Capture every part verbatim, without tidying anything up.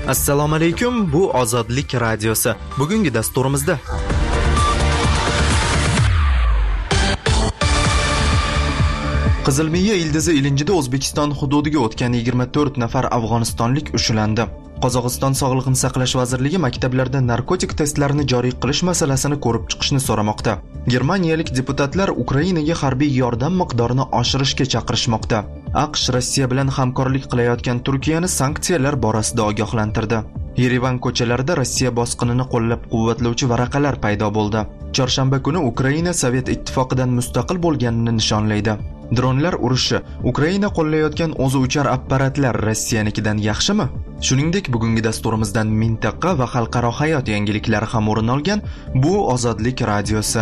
Assalomu alaykum, bu Ozodlik radiosi. Bugungi dasturimizda Qizilmiya ildizi ilinjida O'zbekiston hududiga o'tgan yigirma to'rt nafar afg'onistonlik ushlandi. Qozog'iston Sog'liqni saqlash vazirligi maktablarda narkotik testlarini joriy qilish masalasini ko'rib chiqishni so'ramoqda. Germaniyalik deputatlar Ukrainaga harbiy yordam miqdorini oshirishga chaqirishmoqda. AQSh Rossiya bilan hamkorlik qilayotgan Turkiyani sanksiyalar borasida ogohlantirdi. Yerevan ko'chalarida Rossiya bosqinini qo'llab-quvvatlovchi varaqalar paydo bo'ldi. Chorshanba kuni Ukraina Sovet ittifoqidan mustaqil bo'lganini nishonlaydi. Dronlar urushi, Ukraina qo'llayotgan o'zi uchar apparatlar Rossiyanikidan yaxshimi? Shuningdek, bugungi dasturimizdan mintaqa va xalqaro hayot yangiliklari ham o'rin olgan bu Ozodlik radiosi.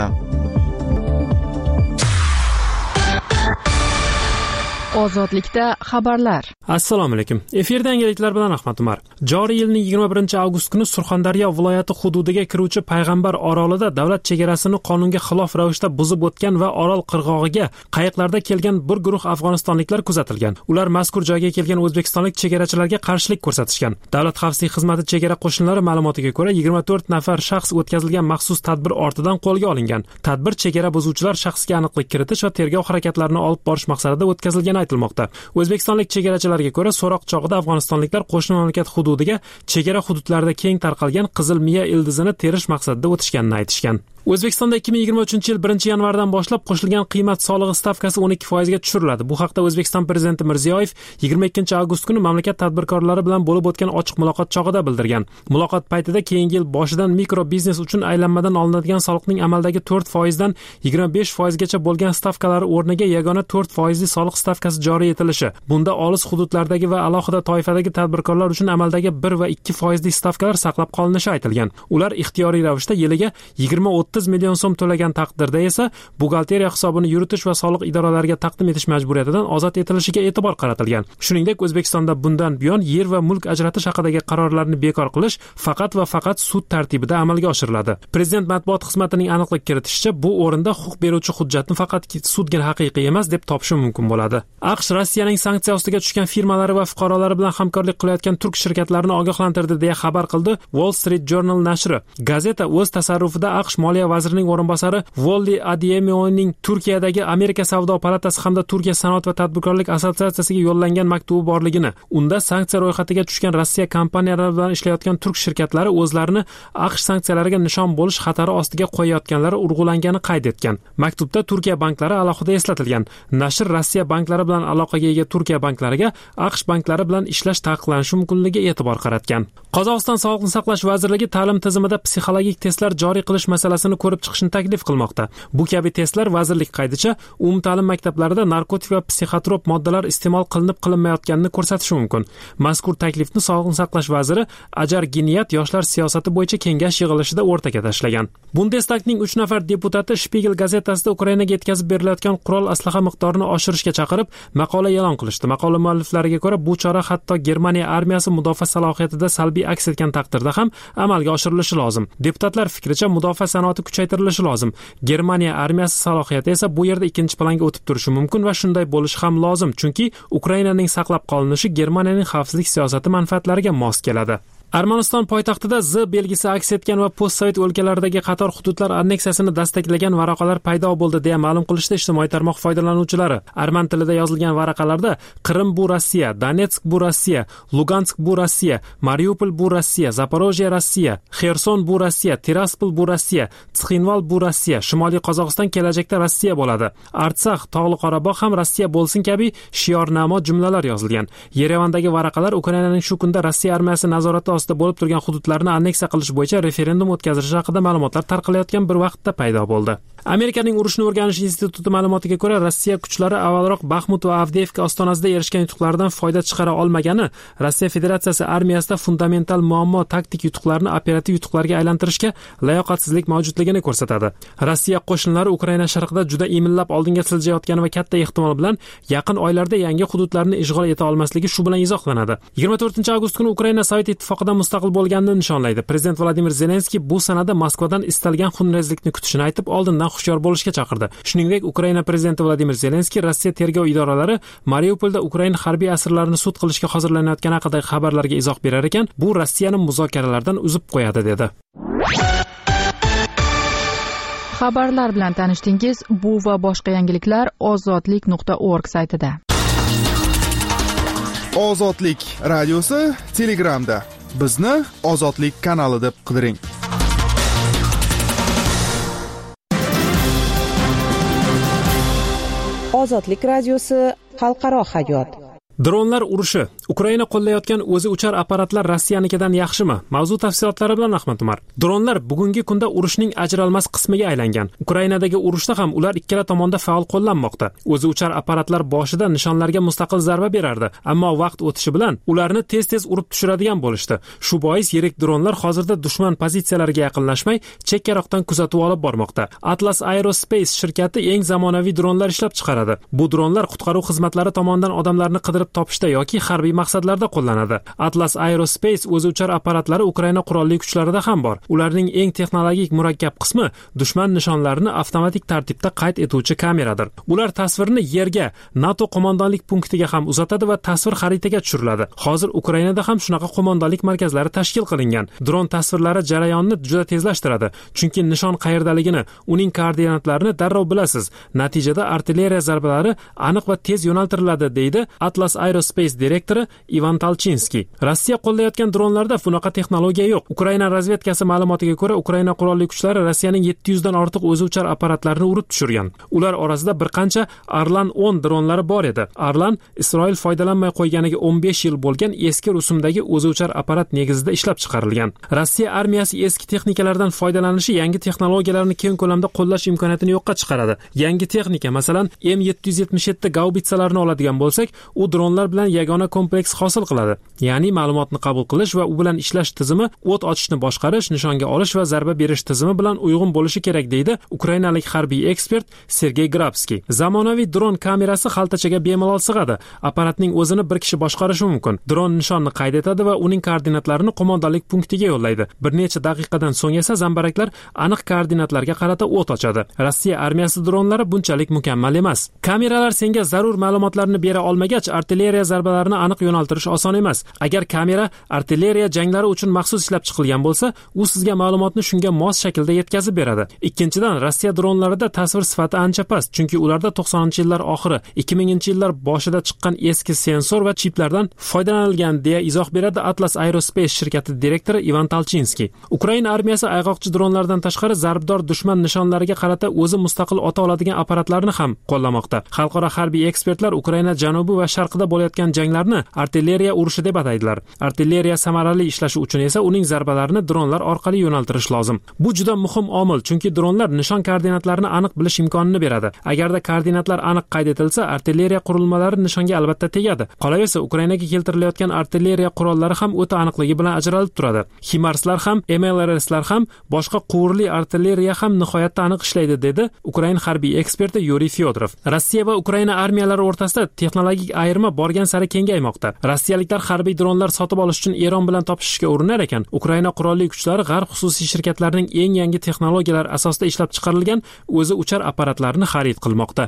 Ozodlikda xabarlar. Assalomu alaykum. Efirda yangiliklar bilan Ahmad Umar. Joriy yilning yigirma birinchi avgust kuni Surxondaryo viloyati hududiga kiruvchi Payg'ambar orolida davlat chegarasini qonunga xilof ravishda buzib o'tgan va orol qirg'og'iga qayiqlarda kelgan bir guruh afg'onistonliklar kuzatilgan. Ular mazkur joyga kelgan o'zbekistonlik chegarachilarga qarshilik ko'rsatishgan. Davlat xavfsizlik xizmati chegara qo'shinlari ma'lumotiga ko'ra yigirma to'rt nafar shaxs o'tkazilgan maxsus tadbir ortidan qo'lga olingan. Tadbir chegara buzuvchilar shaxsga aniqlik kiritish va tergov harakatlarini olib borish maqsadida o'tkazilgani aytilmoqda. O'zbekistonlik chegarachilarga ko'ra, so'roq chog'ida afg'onistonliklar qo'shni mamlakat hududiga chegara hududlarida keng tarqalgan qizil miya ildizini terish maqsadida o'tishganini aytishgan. O'zbekistonda ikki ming yigirma uchinchi yil birinchi yanvardan boshlab qo'shilgan qiymat solig'i stavkasi o'n ikki foiz ga tushiriladi. Bu haqda O'zbekiston prezidenti Mirziyoyev yigirma ikkinchi avgust kuni mamlakat tadbirkorlari bilan bo'lib o'tgan ochiq muloqot chog'ida bildirgan. Muloqot paytida keyingi yil boshidan mikro biznes uchun aylanmadan olinadigan soliqning amaldagi to'rt foiz dan yigirma besh foiz gacha bo'lgan stavkalari o'rniga yagona to'rt foizli soliq stavkasi joriy etilishi, bunda olis hududlardagi va alohida toifadagi tadbirkorlar uchun amaldagi bir va ikki foizli stavkalar saqlab qolinishi aytilgan. Ular ixtiyoriy ravishda yiliga yigirma o'ttiz million so'm to'lagan taqdirda esa buxgalteriya hisobini yuritish va soliq idoralariga taqdim etish majburiyatidan ozod etilishiga e'tibor qaratilgan. Shuningdek, O'zbekistonda bundan buyon yer va mulk ajratish haqidagi qarorlarni bekor qilish faqat va faqat sud tartibida amalga oshiriladi. Prezident matbuot xizmatining aniqlik kiritishicha, bu o'rinda huquq beruvchi hujjatni faqat sudga haqiqiy emas deb topishi mumkin bo'ladi. AQSh Rossiyaning sanksiya ostiga tushgan firmalari va fuqarolari bilan hamkorlik qilayotgan turk shirkatlarini ogohlantirdi deya xabar qildi Wall Street Journal nashri. Gazeta o'z tasarrufida AQSh moliya vazirining o'rinbosari Volli Adiemovning Turkiyadagi Amerika Savdo palatasi hamda Turkiya sanoat va tadbirkorlik assotsiatsiyasiga yo'llangan maktubi borligini, unda sanksiya ro'yxatiga tushgan Rossiya kompaniyalari bilan ishlayotgan turk shirkatlari o'zlarini AQSh sanksiyalariga nishon bo'lish xatari ostiga qo'yayotganlari urg'ulangani qayd etgan. Maktubda Turkiya banklari alohida eslatilgan. Nashr Rossiya banklari bilan aloqaga ega Turkiya banklariga AQSh banklari bilan ishlash taqiqlanishi mumkinligiga e'tibor qaratgan. Qozog'iston Sog'liqni saqlash vazirligi ta'lim tizimida psixologik testlar joriy qilish masalasini ko'rib chiqishni taklif qilmoqda. Bu kabi testlar vazirlik qaydicha umumta'lim maktablarida narkotik va psixotrop moddalar iste'mol qilinib qilinmayotganini ko'rsatishi mumkin. Mazkur taklifni Sog'liqni saqlash vaziri Ajar Giniyat yoshlar siyosati bo'yicha kengash yig'ilishida o'rtaga tashlagan. Bundestagning uch nafar deputati Spiegel gazetasida Ukrainaga yetkazib berilayotgan qurol aslaha miqdorini oshirishga chaqirib maqola e'lon qilishdi. Maqola mualliflariga ko'ra, bu chora hatto Germaniya armiyasi mudofaa salohiyatida salbiy aks etgan taqdirda ham amalga oshirilishi lozim. Deputatlar fikricha, mudofaa sanoati kuchaytirilishi lozim. Germaniya armiyasi salohiyati esa bu yerda ikkinchi planga o'tib turishi mumkin va shunday bo'lishi ham lozim, chunki Ukrainaning saqlab qolinishi Germaniyaning xavfsizlik siyosati manfaatlariga mos keladi. Armaniston poytaxtida Z belgisi aks etgan va postsovet o'lkalaridagi qator hududlar anneksiyasini dastaklagan varaqalar paydo bo'ldi deya ma'lum qilishdi ijtimoiy tarmoq foydalanuvchilari. Arman tilida yozilgan varaqalarda Qrim bu Rossiya, Donetsk bu Rossiya, Lugansk bu Rossiya, Mariupol bu Rossiya, Zaporojye Rossiya, Xerson bu Rossiya, Tiraspol bu Rossiya, Tsikhinval bu Rossiya, Shimoliy Qozog'iston kelajakda Rossiya bo'ladi, Artsakh, Tog'li Qorabog' ham Rossiya bo'lsin kabi shiornamo jumlalar yozilgan. Yerevandagi varaqalar Ukrainaning shu kunda Rossiya armiyasi nazorati ostida bo'lib turgan hududlarni anneksiya qilish bo'yicha referendum o'tkazilishi haqida ma'lumotlar tarqalayotgan bir vaqtda paydo bo'ldi. Amerikaning urushni o'rganish instituti ma'lumotiga ko'ra, Rossiya kuchlari avvalroq Baxmut va Avdiivka ostonasida erishgan yutuqlardan foyda chiqara olmagani Rossiya Federatsiyasi armiyasida fundamental muammo taktik yutuqlarni operativ yutuqlarga aylantirishga layoqatsizlik mavjudligini ko'rsatadi. Rossiya qo'shinlari Ukraina sharqida juda imillab oldinga siljayotgani va katta ehtimol bilan yaqin oylarda yangi hududlarni ishg'ol eta olmasligi shu bilan izohlanadi. yigirma to'rtinchi avgust kuni Ukraina Sovet ittifoqidan mustaqil bo'lganini nishonlaydi. Prezident Vladimir Zelenskiy bu sanada Moskvadan istalgan xunrezlikni kutishini aytib, oldindan hushyor bo'lishga chaqirdi. Shuningdek, Ukraina prezidenti Vladimir Zelenskiy Rossiya tergov idoralari Mariupolda Ukraina harbiy asirlarini sud qilishga hozirlanayotgani haqidagi xabarlarga izoh berar ekan, bu Rossiyani muzokaralardan uzib qo'yadi dedi. Xabarlar bilan tanishdingiz. Bu va boshqa yangiliklar ozodlik nuqta org saytida. Ozodlik radiosi Telegramda. Bizni Ozodlik kanali deb qidiring. Ozodlik radiosi xalqaro hayot. Dronlar urushi. Ukraina qo'llayotgan o'zi uchar apparatlar Rossiyanikidan yaxshimi? Mavzu tafsilotlari bilan Ahmad Umar. Dronlar bugungi kunda urushning ajralmas qismiga aylangan. Ukrainadagi urushda ham ular ikkala tomonda faol qo'llanmoqda. O'zi uchar apparatlar boshida nishonlarga mustaqil zarba berardi, ammo vaqt o'tishi bilan ularni tez-tez urib tushiradigan bo'lishdi. Shu bois yirik dronlar hozirda dushman pozitsiyalariga yaqinlashmay, chekkaroqdan kuzatuv olib bormoqda. Atlas Aerospace shirkati eng zamonaviy dronlar ishlab chiqaradi. Bu dronlar qutqaruv xizmatlari tomonidan odamlarni qidirib topishda yoki harbiy maqsadlarda qo'llanadi. Atlas Aerospace o'zi uchar apparatlari Ukraina qurolli kuchlarida ham bor. Ularning eng texnologik murakkab qismi dushman nishonlarini avtomatik tartibda qayd etuvchi kameradir. Ular tasvirni yerga, NATO qo'mondonlik punktiga ham uzatadi va tasvir xaritaga tushiriladi. Hozir Ukrainada ham shunaqa qo'mondonlik markazlari tashkil qilingan. Dron tasvirlari jarayonni juda tezlashtiradi, chunki nishon qayerdaligini, uning koordinatlarini darrov bilasiz. Natijada artilleriya zarbalari aniq va tez yo'naltiriladi, deydi Atlas Aerospace direktori Ivan Talchinskiy. Rossiya qo'llayotgan dronlarda bunaqa texnologiya yo'q. Ukraina razvedkasi ma'lumotiga ko'ra, Ukraina qurolli kuchlari Rossiyaning yetti yuz dan ortiq o'zi uchar apparatlarini urib tushirgan. Ular orasida bir qancha Arlan o'n dronlari bor edi. Arlan Isroil foydalanmay qo'yganiga o'n besh yil bo'lgan eski rusumdagi o'zi uchar apparat negizida ishlab chiqarilgan. Rossiya armiyasi eski texnikalardan foydalanishi yangi texnologiyalarni keng ko'lamda qo'llash imkoniyatini yo'qqa chiqaradi. Yangi texnika, masalan, M yetti yuz yetmish yetti gaubitsalarni oladigan bo'lsak, u dronlar bilan yagona kompleks hosil qiladi. Ya'ni ma'lumotni qabul qilish va u bilan ishlash tizimi o't ochishni boshqarish, nishonga olish va zarba berish tizimi bilan uyg'un bo'lishi kerak, deydi ukrainalik harbiy ekspert Sergey Grabskiy. Zamonaviy dron kamerasi xaltachaga bemalol sig'adi. Apparatning o'zini bir kishi boshqarishi mumkin. Dron nishonni qayd etadi va uning koordinatlarini qo'mondonlik punktiga yo'llaydi. Bir necha daqiqadan so'ng esa zambaraklar aniq koordinatlarga qarata o't ochadi. Rossiya armiyasi dronlari bunchalik mukammal emas. Kameralar senga zarur ma'lumotlarni bera olmagach, artilleriya zarbalarini aniq yo'naltirish oson emas. Agar kamera artilleriya janglari uchun maxsus ishlab chiqilgan bo'lsa, u sizga ma'lumotni shunga mos shaklda yetkazib beradi. Ikkinchidan, Rossiya dronlarida tasvir sifati ancha past, chunki ularda to'qsoninchi yillar oxiri, ikki minginchi yillar boshida chiqqan eski sensor va chiplardan foydalanilgan, deya izoh beradi Atlas Aerospace shirkati direktori Ivan Talchinskiy. Ukraina armiyasi ayg'oqchi dronlardan tashqari zarbdor dushman nishonlariga qarata o'zi mustaqil ota oladigan apparatlarni ham qo'llamoqda. Xalqaro harbiy ekspertlar Ukraina janubi va sharqida bo'layotgan janglarni artilleriya urushi deb ataydilar. Artilleriya samarali ishlashi uchun esa uning zarbalarini dronlar orqali yo'naltirish lozim. Bu juda muhim omil, chunki dronlar nishon koordinatlarini aniq bilish imkonini beradi. Agarda koordinatlar aniq qayd etilsa, artilleriya qurilmalari nishonga albatta tegadi. Qolaversa, Ukrainaga keltirilayotgan artilleriya qurollari ham o'ta aniqligi bilan ajralib turadi. Himarslar ham, M L R S'lar ham, boshqa quvurli artilleriya ham nihoyatda aniq ishlaydi, dedi Ukraina harbiy eksperti Yuriy Fyodorov. Rossiya va Ukraina armiyalari o'rtasida texnologik ayirma borgan sari kengaymoqda. Rossiyaliklar harbiy dronlar sotib olish uchun Eron bilan topishishga urinar ekan, Ukraina qurolli kuchlari g'arb xususiy shirkatlarining eng yangi texnologiyalar asosida ishlab chiqarilgan o'zi uchar apparatlarini xarid qilmoqda.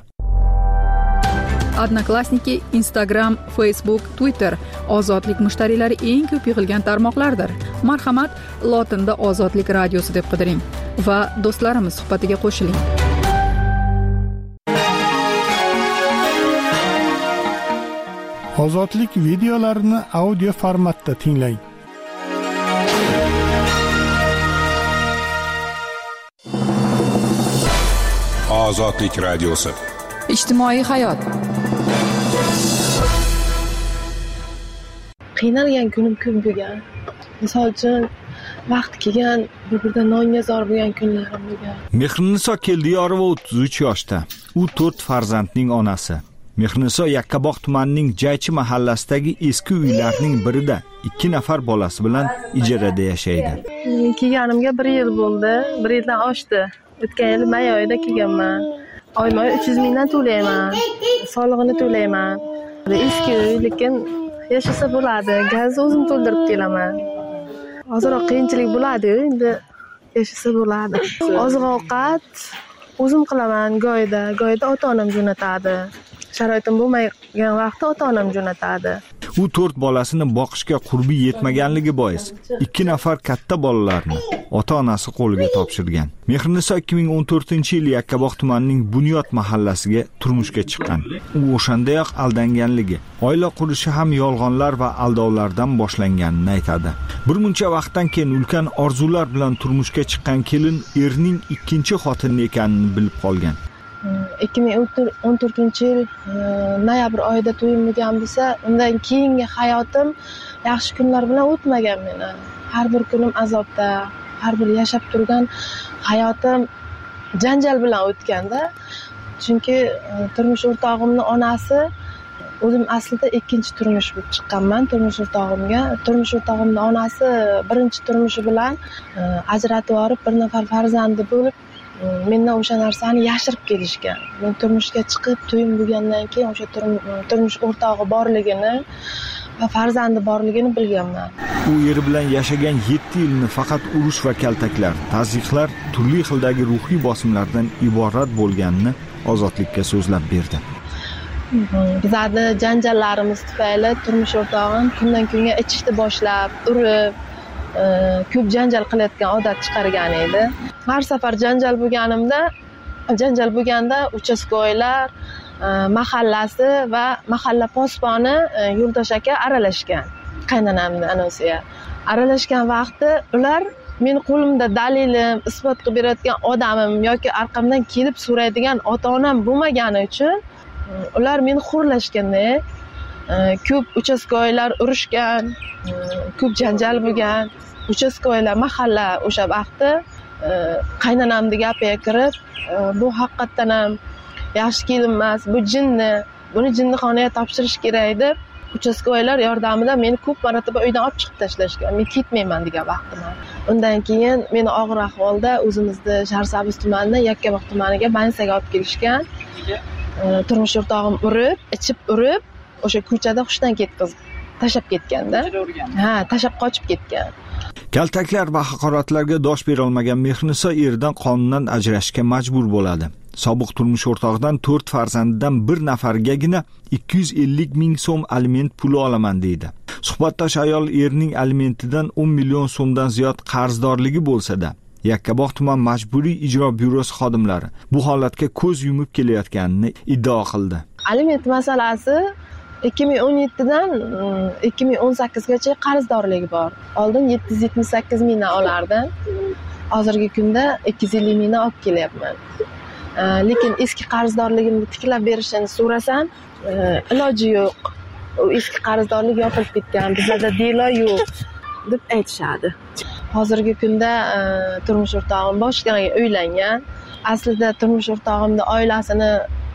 Odnoklassniki, Instagram, Facebook, Twitter ozodlik mushtariylari eng ko'p yig'ilgan tarmoqlardir. Marhamat, lotinda Ozodlik radiosi deb qidiring va do'stlarimiz suhbatiga qo'shiling. Ozodlik videolarini audio formatda tinglang. Ozodlik radiosi. Ijtimoiy hayot. Qiynalgan kunim ko'p bo'lgan. Misol uchun vaqt kelgan, bir-biridan nongazor bo'lgan kunlarim bo'lgan. Mehriniso Keldiyorova o'ttiz uch yoshda. U to'rt farzandning onasi. Mehriniso Yakkabog' tumanining Jaychi mahallasidagi eski uylarning birida ikki nafar bolasi bilan ijarada yashaydi. Kelganimga bir yil bo'ldi, bir yildan oshdi. O'tgan yil may oyida kelganman. Oyma uch yuz mingdan to'layman. Solig'ini to'layman. Eski uy, lekin yashasa bo'ladi. Gazni o'zim to'ldirib kelaman. Hozirroq qiyinchilik bo'ladi, endi yashasa bo'ladi. Oziq-ovqat o'zim qilaman go'yda go'yda ota-onam jo'natadi. Sharoitim bo'lmagan vaqtda ota-onam jo'natadi. U to'rt bolasini boqishga qurbi yetmaganligi bois ikki nafar katta bolalarni ota-onasi qo'liga topshirgan. Mehriniso ikki ming o'n to'rtinchi yil Yakkabog' tumanining Bunyod mahallasiga turmushga chiqqan. U o'shandayoq aldanganligi, oila qurishi ham yolg'onlar va aldovlardan boshlanganini aytadi. Bir muncha vaqtdan keyin ulkan orzular bilan turmushga chiqqan kelin erning ikkinchi xotini ekanini bilib qolgan. ikki ming o'n to'rtinchi yil noyabr oyida to'yim bo'lgan bo'lsa, undan keyingi hayotim yaxshi kunlar bilan o'tmagan meni. Har bir kunim azobda, har bir yashab turgan hayotim janjal bilan o'tganda. Chunki turmush o'rtog'imning onasi, o'zim aslida ikkinchi turmush bo'lib chiqqanman turmush o'rtog'imga. Turmush o'rtog'imning onasi birinchi turmushi bilan ajratib olib, bir nafar farzandi bo'lib, mendan o'sha narsani yashirib kelishgan. Men turmushga chiqib, to'yim bo'lgandan keyin o'sha turmush o'rtog'i borligini va farzandi borligini bilganman. U eri bilan yashagan yetti yilni faqat urush va kaltaklar, tazyiqlar, turli xildagi ruhiy bosimlardan iborat bo'lganini Ozodlikka so'zlab berdi. Bizlarni janjallarimiz tufayli turmush o'rtog'im kundan kunga ichishni boshlab, urib, ko'p janjal qilayotgan odat chiqargan edi. Har safar janjal bo'lganimda, janjal bo'lganda uchastkoylar, mahallasi va mahalla posboni Yo'ldosh aka aralashgan. Qaynonamning anosiga aralashgan vaqtda ular men qo'limda dalilim, isbot qilib berayotgan odamim yoki orqamdan kelib so'raydigan ota-onam bo'lmagani uchun ular meni xo'rlashganda, ko'p uchastkoylar urushgan, ko'p janjal bo'lgan. Uchastkoylar mahalla o'sha vaqtda qaynonamning gapiga kirib, bu haqiqatan ham yaxshi kelin emas, bu jinni, buni jinnixonaga topshirish kerak deb uchastkoylar yordamida meni ko'p marotaba uydan olib chiqib tashlashgan. Men ketmayman degan vaqtim. Undan keyin meni og'ir ahvolda o'zimizda Sharsabz tumanidan Yakkabog' tumaniga bansaga olib kelishgan. Turmush o'rtog'im urib, ichib urib, o'sha ko'chada hushdan ketkazib tashab ketganda. Ha, tashab qochib ketgan. Kaltaklar va haqoratlarga dosh bera olmagan Mehriniso eridan qonundan ajrashishga majbur bo'ladi. Sobiq turmush o'rtog'idan to'rt farzandidan bir nafargagina ikki yuz ellik ming so'm aliment puli olaman deydi. Suhbatdosh ayol erining alimentidan o'n million so'mdan ziyod qarzdorligi bo'lsa-da, Yakkabog' tuman majburiy ijro byurosi xodimlari bu holatga ko'z yumib kelayotganini iddao qildi. Aliment masalasi ikki ming o'n yettidan ikki ming o'n sakkizgacha qarzdorligi bor. Oldin yetti yuz yetmish sakkiz mingdan olardim. Hozirgi kunda ikki yuz ellik mingdan olib kelyapman. Lekin eski qarzdorligimni tiklab berishini so'rasam, iloji yo'q. U eski qarzdorlik yopilib ketgan, bizda delo yo'q deb aytishadi. Hozirgi kunda turmush o'rtog'im boshqaga uylangan. Aslida turmush o'rtog'imning oilasini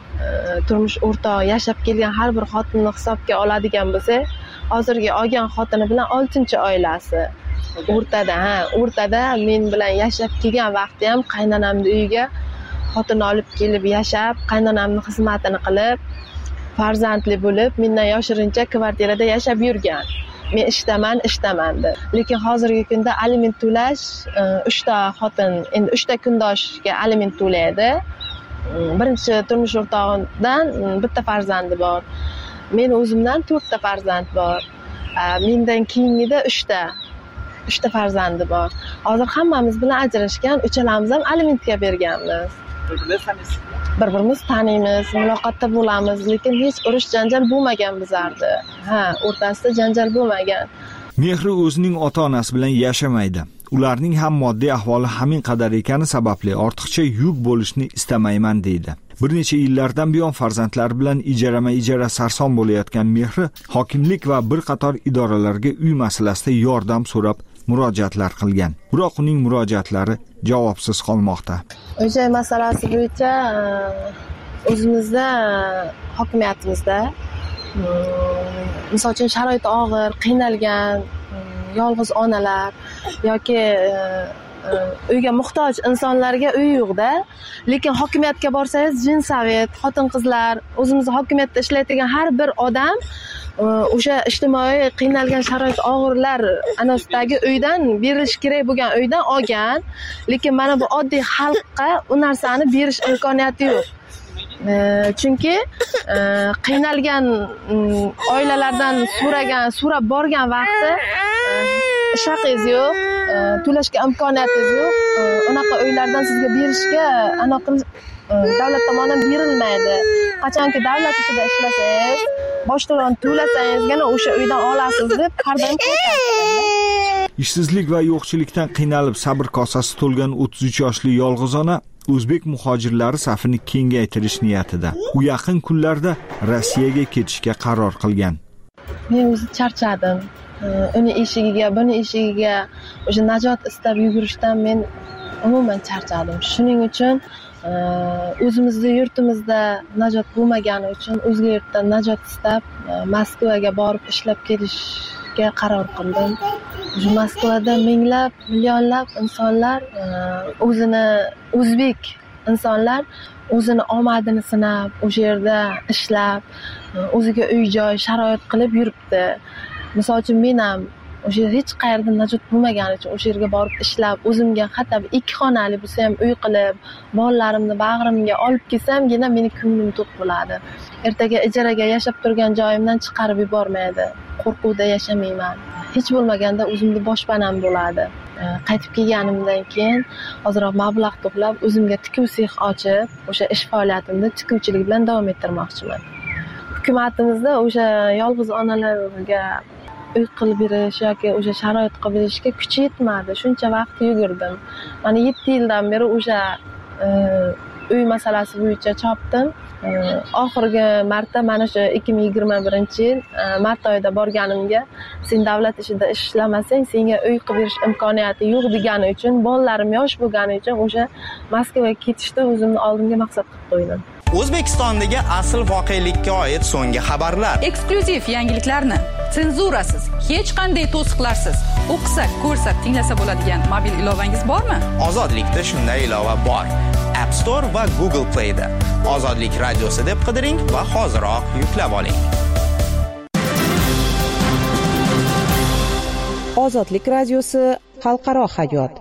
turmush o'rtog'i yashab kelgan har bir xotinni hisobga oladigan bo'lsa, hozirgi olgan xotini bilan oltinchi oilasi. O'rtada, ha, o'rtada men bilan yashab kelgan vaqtda ham qaynonamning uyiga xotin olib kelib yashab, qaynonamning xizmatini qilib, farzandli bo'lib, mendan yoshirincha kvartirada yashab yurgan. Men ishdaman, ishdaman deb. Lekin hozirgi kunda aliment to'lash, uchta xotin, endi uchta kundoshga aliment to'laydi. Birinchi turmush o'rtog'idan bitta farzandi bor. Men o'zimdan to'rtta farzand bor. Mendan keyingida uchta uchta farzandi bor. Hozir hammamiz bilan ajrashgan, uchalamiz ham alimentga berganmiz. Bir-birimiz taniymiz, muloqotda bo'lamiz, lekin hech urush janjal bo'lmagan bizlarda. Ha, o'rtasida janjal bo'lmagan. Mehri o'zining ota-onasi bilan yashamaydi. Ularning ham moddiy ahvoli hamin qadar ekani sababli ortiqcha yuk bo'lishni istamayman deydi. Bir necha yillardan buyon farzandlari bilan ijarama-ijara sarson bo'layotgan Mehri hokimlik va bir qator idoralarga uy masalasida yordam so'rab murojaatlar qilgan. Biroq uning murojaatlari javobsiz qolmoqda. Uy-joy masalasi bo'yicha o'zimizda hokimiyatimizda misol uchun sharoiti og'ir, qiynalgan yolg'iz onalar yoki uyga muhtoj insonlarga uy yo'q-da, lekin hokimiyatga borsangiz, jinsavet, xotin-qizlar, o'zimiz hokimiyatda ishlaydigan har bir odam o'sha ijtimoiy qiynalgan sharoit og'irlar anasidagi uydan berilishi kerak bo'lgan uydan olgan, lekin mana bu oddiy xalqqa u narsani berish imkoniyati yo'q. Chunki qiynalgan oilalardan so'ragan, so'rab borgan vaqti ish haqingiz yo'q, to'lashga imkoniyatingiz yo'q. Unaqa uylardan sizga berishga anaqa davlat tomonidan berilmaydi. Qachonki davlat ishida ishlasangiz, bosh to'lovni to'lasangizgina o'sha uydan olasiz deb har doim qo'yadi. Ishsizlik va yo'qchilikdan qiynalib sabr kosasi to'lgan o'ttiz uch yoshli yolg'iz ona o'zbek muhojirlari safini kengaytirish niyatida. U yaqin kunlarda Rossiyaga ketishga qaror qilgan. Men o'zim charchadim. Uni eshigiga, buni eshigiga o'sha najot istab yugurishdan men umuman charchadim. Shuning uchun o'zimizning yurtimizda najot bo'lmagani uchun o'zga yurtdan najot istab Moskvaga borib ishlab kelishga qaror qildim. Moskvada minglab, millionlab insonlar o'zini o'zbek insonlar o'zini omadini sinab, o'sha yerda ishlab, o'ziga uy-joy sharoit qilib yuribdi. Misol uchun men ham o'sha hech qayerda najot bo'lmagani uchun o'sha yerga borib ishlab, o'zimga hatto ikki xonali bo'lsa ham uy qilib, bolalarimni bag'rimga olib kelsam-gina meni ko'nglim to'q bo'ladi. Ertaga ijaraga yashab turgan joyimdan chiqarib yubormaydi. Qo'rquvda yashamayman. Hech bo'lmaganda o'zimga boshpanam bo'ladi. Qaytib kelganimdan keyin ozroq mablag' to'plab, o'zimga tikuv sex ochib, o'sha ish faoliyatimni tikuvchilik bilan davom ettirmoqchiman. Hukumatimizda o'sha yolg'iz onalarga uy qilib berish yoki o'sha sharoit qilib berishga kuchi yetmadi. Shuncha vaqt yugurdim. Mana yetti yildan beri o'sha uy masalasi bo'yicha chopdim. Oxirgi marta mana shu ikki ming yigirma birinchi yil mart oyida borganimga, sen davlat ishida ishlamasang, senga uy qilib berish imkoniyati yo'q degani uchun, bolalarim yosh bo'lgani uchun o'sha Moskvaga ketishda o'zimni oldimga maqsad qilib qo'ydim. O'zbekistondagi asl voqelikka oid so'nggi xabarlar. Eksklyuziv yangiliklarni senzurasiz, hech qanday to'siqlarsiz o'qisa, ko'rsa, tinglasa bo'ladigan mobil ilovangiz bormi? Ozodlikda shunday ilova bor. App Store va Google Play da. Ozodlik radiosi deb qidiring va hoziroq yuklab oling. Ozodlik radiosi xalqaro hayot.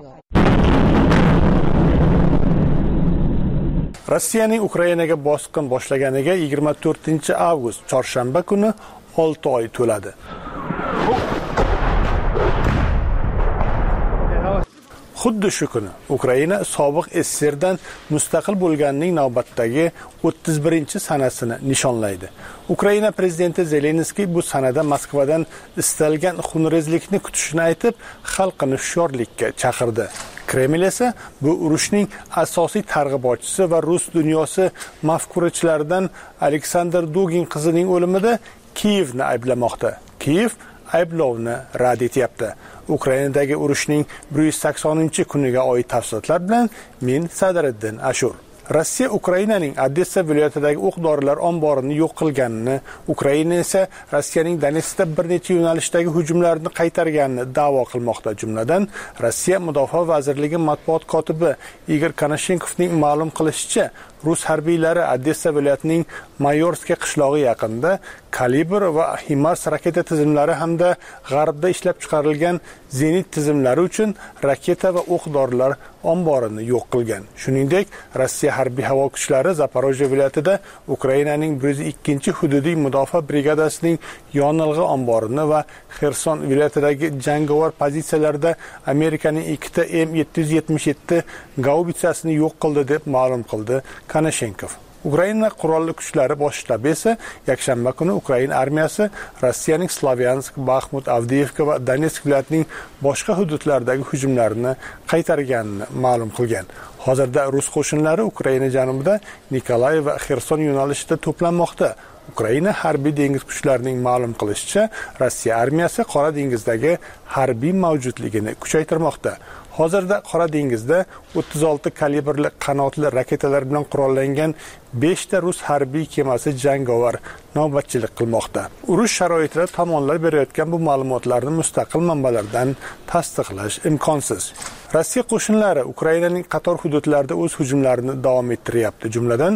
Rossiyaning Ukrainaga bosqin boshlaganiga yigirma to'rtinchi avgust chorshanba kuni olti oy to'ladi. Xuddi shu kuni Ukraina sobiq S S R dan mustaqil bo'lganining navbatdagi o'ttiz birinchi sanasini nishonlaydi. Ukraina prezidenti Zelenskiy bu sanada Moskvadan istalgan xunrezlikni kutishini aytib, xalqini hushyorlikka chaqirdi. Kreml esa bu urushning asosiy targ'ibotchisi va rus dunyosi mafkurachilaridan Aleksandr Dugin qizining o'limida Kiyevni ayblamoqda. Kiyev ayblovni rad etyapti. Ukrainadagi urushning bir yuz saksoninchi kuniga oid tafsilotlar bilan men Sadriddin Ashur. Rossiya Ukrainaning Odessa viloyatidagi o'q-dorilar omborini yo'q qilganini, Ukraina esa Rossiyaning Donetskda bir necha yo'nalishdagi hujumlarni qaytarganini da'vo qilmoqda. Jumladan, Rossiya Mudofaa vazirligi matbuot kotibi Igor Konashenkovning ma'lum qilishicha, rus harbiylari Odessa viloyatining Mayorskiy qishlog'i yaqinida Kalibr va HIMARS raketa tizimlari hamda g'arbda ishlab chiqarilgan zenit tizimlari uchun raketa va o'q-dorilar omborini yo'q qilgan. Shuningdek, Rossiya harbiy havo kuchlari Zaporojye viloyatida Ukrainaning bir yuz ikkinchi hududiy mudofaa brigadasining yonilg'i omborini va Xerson viloyatidagi jangovar pozitsiyalarda Amerikaning ikkita M yetti yuz yetmish yetti gaubitsasini yo'q qildi deb ma'lum qildi Konashenkov. Ukraina qurolli kuchlari bosh shtabi esa yakshanba kuni Ukraina armiyasi Rossiyaning Slavyansk, Baxmut, Avdiivka va Donetsk viloyatining boshqa hududlaridagi hujumlarini qaytarganini ma'lum qilgan. Hozirda rus qo'shinlari Ukraina janubida Nikolay va Xerson yo'nalishida to'planmoqda. Ukraina harbiy dengiz kuchlarining ma'lum qilishicha, Rossiya armiyasi Qora dengizdagi harbiy mavjudligini kuchaytirmoqda. Hozirda Qora dengizda o'ttiz olti kalibrli qanotli raketalar bilan qurollangan besh ta rus harbiy kemasi jangovar navbatchilik qilmoqda. Urush sharoitida tomonlar berayotgan bu ma'lumotlarni mustaqil manbalardan tasdiqlash imkonsiz. Rossiya qo'shinlari Ukrainaning qator hududlarida o'z hujumlarini davom ettiryapti. Jumladan,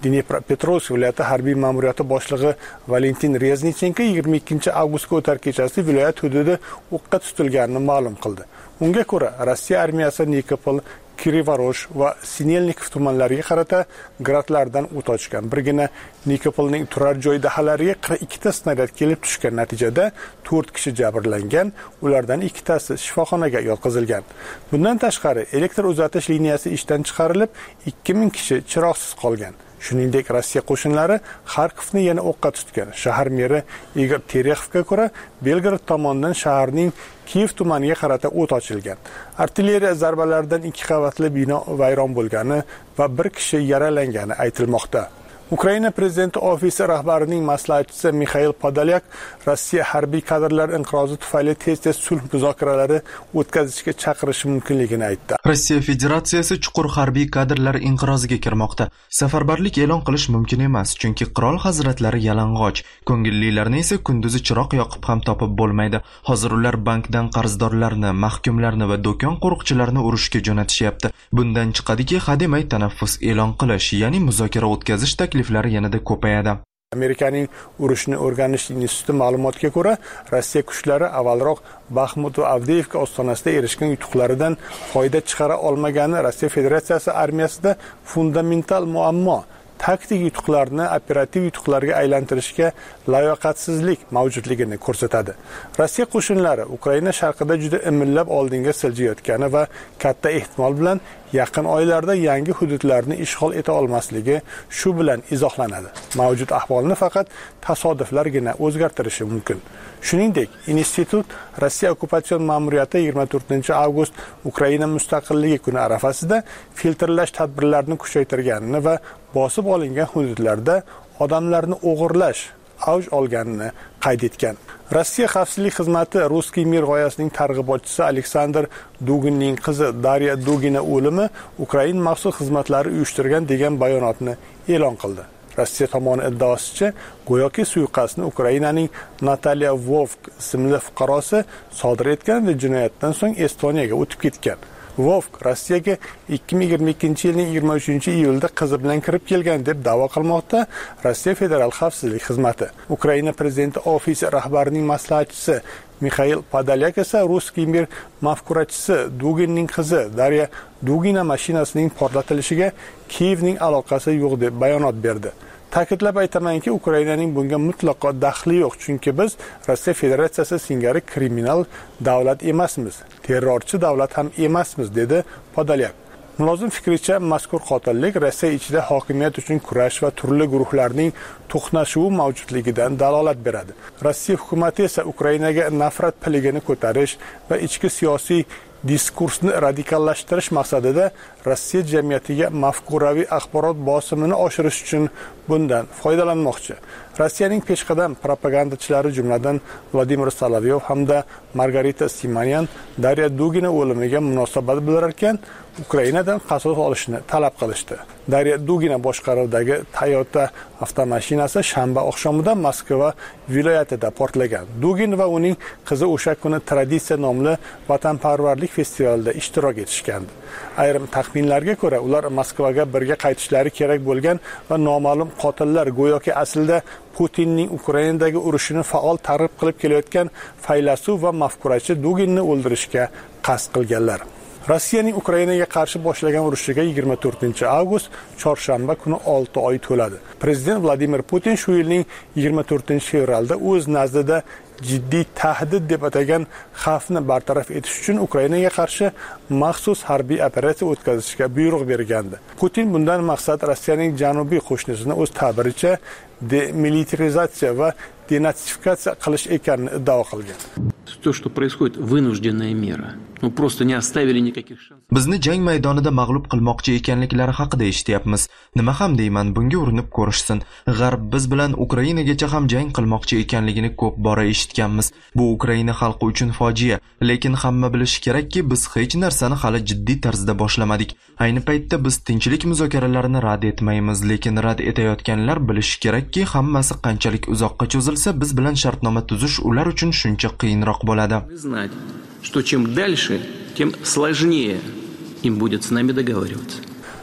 Dnepropetrovsk viloyati harbiy ma'muriyati boshlig'i Valentin Reznichenko yigirma ikkinchi avgustga o'tar kechasi viloyat hududi o'qqa tutilganini ma'lum qildi. Unga ko'ra, Rossiya armiyasi Nikopol, Kirivorosh va Sinelnikov tumanlariga qarata gradlardan o't ochgan. Birgina Nikopolning turar joy dahalariga qirq ikkita snaryad kelib tushgan. Natijada to'rt kishi jabrlangan, ulardan ikkitasi shifoxonaga yotqizilgan. Bundan tashqari, elektr uzatish liniyasi ishdan chiqarilib, ikki ming kishi chiroqsiz qolgan. Shuningdek, Rossiya qo'shinlari Xarkovni yana o'qqa tutgan. Shahar meri Igor Terexovga ko'ra, Belgrad tomonidan shaharning Kiyev tumaniga qarata o't ochilgan. Artilleriya zarbalaridan ikki qavatli bino vayron bo'lgani va bir kishi yaralangani aytilmoqda. Ukraina prezidenti ofisi rahbarining maslahatchisi Mixail Podolyak Rossiya harbiy kadrlar inqirozi tufayli tez-tez sulh muzokaralari o'tkazishga chaqirishi mumkinligini aytdi. Rossiya Federatsiyasi chuqur harbiy kadrlar inqiroziga kirmoqda. Safarbarlik e'lon qilish mumkin emas, chunki qirol hazratlari yalang'och. Ko'ngillilarni esa kunduzi chiroq yoqib ham topib bo'lmaydi. Hozir ular bankdan qarzdorlarni, mahkumlarni va do'kon qo'riqchilarini urushga jo'natishyapti. Bundan chiqadiki, hademay tanaffus e'lon qilish, ya'ni muzokara o'tkazish takliflari yanada ko'payadi. Amerikaning urushni o'rganish instituti ma'lumotiga ko'ra, Rossiya kuchlari avvalroq Baxmut va Avdeyevka ostonasida erishgan yutuqlaridan foyda chiqara olmagani Rossiya Federatsiyasi armiyasida fundamental muammo. Taktik yutuqlarni operativ yutuqlarga aylantirishga layoqatsizlik mavjudligini ko'rsatadi. Rossiya qo'shinlari Ukraina sharqida juda imillab oldinga siljayotgani va katta ehtimol bilan yaqin oylarda yangi hududlarni ishg'ol eta olmasligi shu bilan izohlanadi. Mavjud ahvolni faqat tasodiflargina o'zgartirishi mumkin. Shuningdek, institut Rossiya okkupatsion ma'muriyati yigirma to'rtinchi avgust Ukraina mustaqilligi kuni arafasida filtrlash tadbirlarini kuchaytirganini va bosib olingan hududlarda odamlarni o'g'irlash avj olganini qayd etgan. Rossiya xavfsizlik xizmati Ruskiy mir g'oyasining targ'ibotchisi Aleksandr Duginning qizi Darya Dugina o'limi Ukraina maxsus xizmatlari uyushtirgan degan bayonotni e'lon qildi. Rossiya tomoni iddaosicha, go'yoki suiqasdni Ukrainaning Natalya Vovk ismli fuqarosi sodir etgan va jinoyatdan so'ng Estoniyaga o'tib ketgan. Vovk Rossiyaga ikki ming yigirma ikkinchi yilning yigirma uchinchi iyulida qizi bilan kirib kelgan deb da'vo qilmoqda Rossiya Federal xavfsizlik xizmati. Ukraina prezidenti ofisi rahbarining maslahatchisi Mixail Podolyak esa Ruskiy mir mafkurachisi Duginning qizi Darya Dugina mashinasining portlatilishiga Kiyevning aloqasi yo'q deb bayonot berdi. Ta'kidlab aytamanki, Ukrainaning bunga mutlaqo daxli yo'q, chunki biz Rossiya Federatsiyasi singari kriminal davlat emasmiz, terrorchi davlat ham emasmiz, dedi Podolyak. Mulozim fikricha, mazkur qotillik Rossiya ichida hokimiyat uchun kurash va turli guruhlarning to'qnashuvi mavjudligidan dalolat beradi. Rossiya hukumati esa Ukrainaga nafrat piligini ko'tarish va ichki siyosiy diskursni radikallashtirish maqsadida Rossiya jamiyatiga mafkuraviy axborot bosimini oshirish uchun bundan foydalanmoqchi. Rossiyaning peshqadam propagandachilari jumladan Vladimir Solovyov hamda Margarita Simonyan Darya Dugina o'limiga munosabat bildirarkan, Ukrainadan qasos olishni talab qilishdi. Darya Dugina boshqaruvidagi Toyota avtomashinasi shanba oqshomida Moskva viloyatida portlagan. Dugin va uning qizi o'sha kuni Traditsiya nomli vatanparvarlik festivalida ishtirok etishgandi. Ayrim taxminlarga ko'ra, ular Moskvaga birga qaytishlari kerak bo'lgan va noma'lum qotillar go'yoki aslida Putinning Ukrainadagi urushini faol targ'ib qilib kelayotgan faylasuf va mafkurachi Duginni o'ldirishga qasd qilganlar. Rossiyaning Ukrainaga qarshi boshlagan urushiga yigirma to'rtinchi avgust chorshanba kuni olti oy to'ladi. Prezident Vladimir Putin shu yilning yigirma to'rtinchi fevralda o'z nazdida jiddiy tahdid deb atagan xavfni bartaraf etish uchun Ukrainaga qarshi maxsus harbiy operatsiya o'tkazishga buyruq bergandi. Putin bundan maqsad Rossiyaning janubiy qo'shnisini o'z ta'biricha demilitarizatsiya va denatsifikatsiya qilish ekanini iddao qilgan. То, что происходит, вынужденная мера. Ну просто не оставили никаких шансов. Bizni jang maydonida mag'lub qilmoqchi ekanliklari haqida eshityapmiz. Nima ham deyman, bunga urinib ko'rishsin. G'arb biz bilan Ukrainagacha ham jang qilmoqchi ekanligini ko'p bora eshitganmiz. Bu Ukraina xalqi uchun fojia, lekin hamma bilishi kerakki, biz hech narsani hali jiddiy tarzda boshlamadik. Ayni paytda biz tinchlik muzokaralarini rad etmaymiz, lekin rad etayotganlar bilishi kerakki, hammasi qanchalik uzoqqa cho'zilsa, biz bilan shartnoma tuzish ular uchun shuncha qiyinroq bo'ladi. Знать, что чем дальше, тем сложнее им будет с нами договариваться.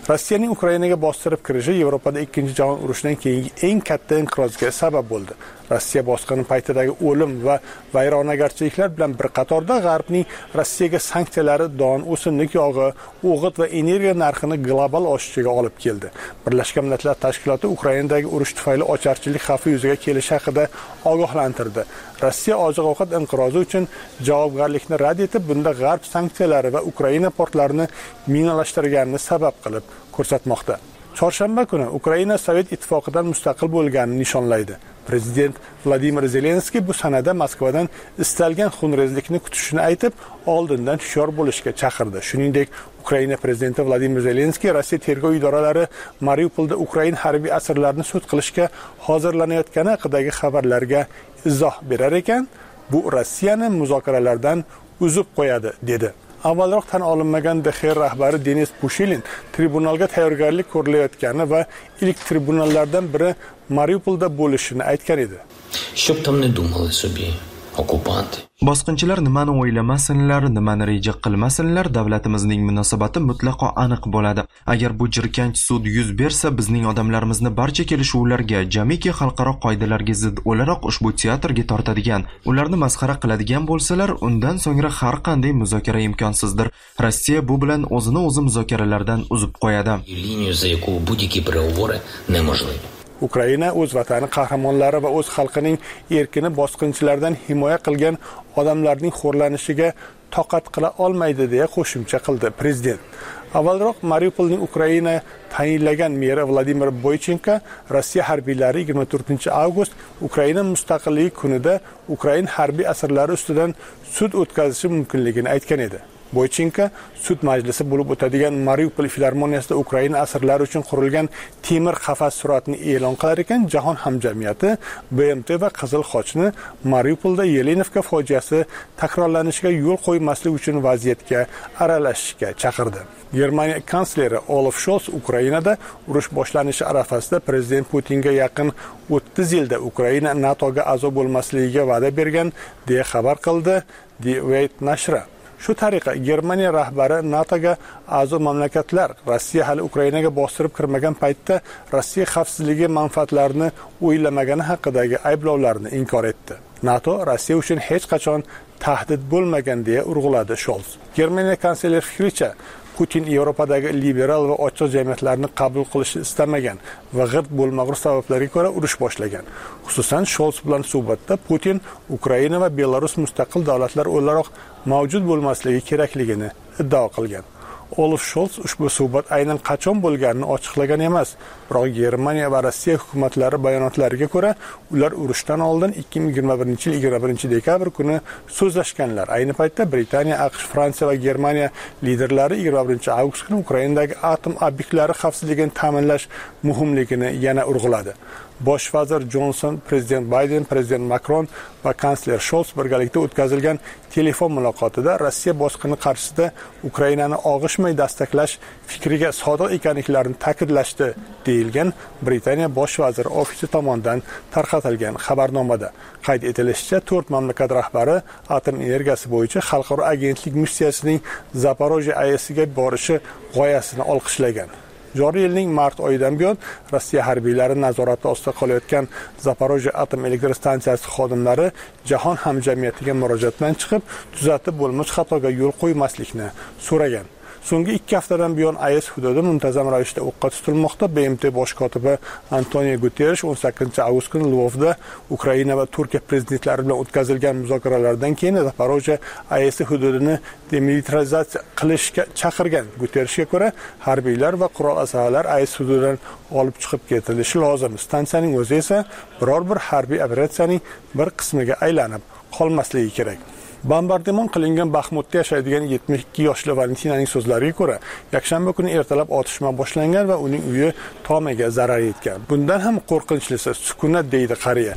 Rossiyaning Ukrainaga bostirib kirishi Yevropada ikkinchi jahon urushidan keyingi eng katta inqirozga sabab bo'ldi. Rossiya bosqini paytidagi o'lim va vayronagarchiliklar bilan bir qatorda G'arbning Rossiyaga sanksiyalari don, o'simlik yog'i, o'g'it va energiya narxini global oshishiga olib keldi. Birlashgan Millatlar Tashkiloti Ukrainadagi urush tufayli ocharchilik xavfi yuzaga kelishi haqida ogohlantirdi. Rossiya oziq-ovqat inqirozi uchun javobgarlikni rad etib, bunda G'arb sanksiyalari va Ukraina portlarini minalashtirganini sabab qilib ko'rsatmoqda. Chorshanba kuni Ukraina Sovet ittifoqidan mustaqil bo'lganini nishonlaydi. Prezident Vladimir Zelenskiy bu sanada Moskvadan istalgan xunrezlikni kutishini aytib, oldindan hushyor bo'lishga chaqirdi. Shuningdek, Ukraina prezidenti Vladimir Zelenskiy Rossiya tergov idoralari Mariupolda Ukraina harbiy asirlarini sud qilishga hozirlanayotgani haqidagi xabarlarga izoh berar ekan, bu Rossiyani muzokaralardan uzib qo'yadi, dedi. Avvalroq tan olinmagan D X R rahbari Denis Pushilin tribunalga tayyorgarlik ko'rilayotgani va ilk tribunallardan biri Mariupolda bo'lishini aytgan edi. Щоб там не думали собі okkupanti. Bosqinchilar nimani o'ylamasinlar, nimani reja qilmasinlar, davlatimizning munosabati mutlaqo aniq bo'ladi. Agar bu jirkanch sud yuz bersa, bizning odamlarimizni barcha kelishuvlarga, jamiki xalqaro qoidalarga zid o'laroq ushbu teatrga tortadigan, ularni masxara qiladigan bo'lsalar, undan so'ngra har qanday muzokara imkonsizdir. Rossiya bu bilan o'zini o'zi muzokaralardan uzib qo'yadi. Liniya, za яку будь-які переговори неможливі. Ukraina o'z vatani qahramonlari va o'z xalqining erkini bosqinchilardan himoya qilgan odamlarning xo'rlanishiga toqat qila olmaydi deya qo'shimcha qildi prezident. Avvalroq Mariupolning Ukraina tayinlagan meri Vladimir Boychenko Rossiya harbiylari yigirma to'rtinchi avgust Ukraina mustaqilligi kunida Ukraina harbiy asirlari ustidan sud o'tkazishi mumkinligini aytgan edi. Boychenko sud majlisi bo'lib o'tadigan Mariupol filarmoniyasida Ukraina asirlari uchun qurilgan temir qafas suratini e'lon qilar ekan, jahon hamjamiyati B M T va Qizil Xochni Mariupolda Yelenovka fojiasi takrorlanishiga yo'l qo'ymaslik uchun vaziyatga aralashishga chaqirdi. Germaniya kansleri Olaf Scholz Ukrainada urush boshlanishi arafasida prezident Putinga yaqin o'ttiz yilda Ukraina NATOga a'zo bo'lmasligiga va'da bergan deya xabar qildi Die Welt nashri. Shu tariqa Germaniya rahbari NATOga a'zo mamlakatlar Rossiya hali Ukrainaga bostirib kirmagan paytda Rossiya xavfsizligi manfaatlarini o'ylamagani haqidagi ayblovlarni inkor etdi. NATO Rossiya uchun hech qachon tahdid bo'lmagan deya urg'uladi Scholz. Germaniya kansleri fikricha, Putin Yevropadagi liberal va ochiq jamiyatlarni qabul qilishni istamagan va g'irt bo'lmag'ur sabablarga ko'ra urush boshlagan. Xususan, Scholz bilan suhbatda Putin Ukraina va Belarus mustaqil davlatlar o'laroq mavjud bo'lmasligi kerakligini iddao qilgan. Olaf Scholz ushbu suhbat aynan qachon bo'lganini ochiqlagan emas, biroq Germaniya va Rossiya hukumatlari bayonotlariga ko'ra, ular urushdan oldin ikki ming yigirma birinchi yil yigirma birinchi dekabr kuni so'zlashganlar. Ayni paytda Britaniya, AQSh, Fransiya va Germaniya liderlari yigirma birinchi avgust kuni Ukrainadagi atom obyektlari xavfsizligini ta'minlash muhimligini yana urg'uladi. Bosh vazir Johnson, prezident Biden, prezident Macron va kansler Scholz birgalikda o'tkazilgan telefon muloqotida Rossiya bosqini qarshisida Ukrainani og'ishmay dastaklash fikriga sodiq ekanliklarini ta'kidlashdi, deyilgan Britaniya bosh vaziri ofisi tomonidan tarqatilgan xabarnomada. Qayd etilishicha, to'rt mamlakat rahbari atom energiyasi bo'yicha xalqaro agentlik missiyasining Zaporojye A E S'ga borishi g'oyasini olqishlagan. Joriy yilning mart oyidan buyon Rossiya harbiylari nazorati ostida qolayotgan Zaporojye atom elektr stansiyasi xodimlari jahon hamjamiyatiga murojaat bilan chiqib, tuzatib bo'lmish xatoga yo'l qo'ymaslikni so'ragan. So'nggi ikki haftadan buyon A E S hududi muntazam ravishda o'qqa tutilmoqda. B M T bosh kotibi Antonio Guterres o'n sakkizinchi avgust kuni Lvovda Ukraina va Turkiya prezidentlari bilan o'tkazilgan muzokaralardan keyin Zaporojye A E S hududini demilitarizatsiya qilishga chaqirgan. Guterresga ko'ra, harbiylar va qurol asalarilar A E S hududidan olib chiqib ketilishi lozim. Stansiyaning o'zi esa biror bir harbiy operatsiyaning bir qismiga aylanib qolmasligi kerak. Bombardimon qilingan Baxmutda yashaydigan yetmish ikki yoshli Valentinaning so'zlariga ko'ra, yakshanba kuni ertalab otishma boshlangan va uning uyi tomiga zarar yetgan. Bundan ham qo'rqinchlisi sukunat, deydi qariya.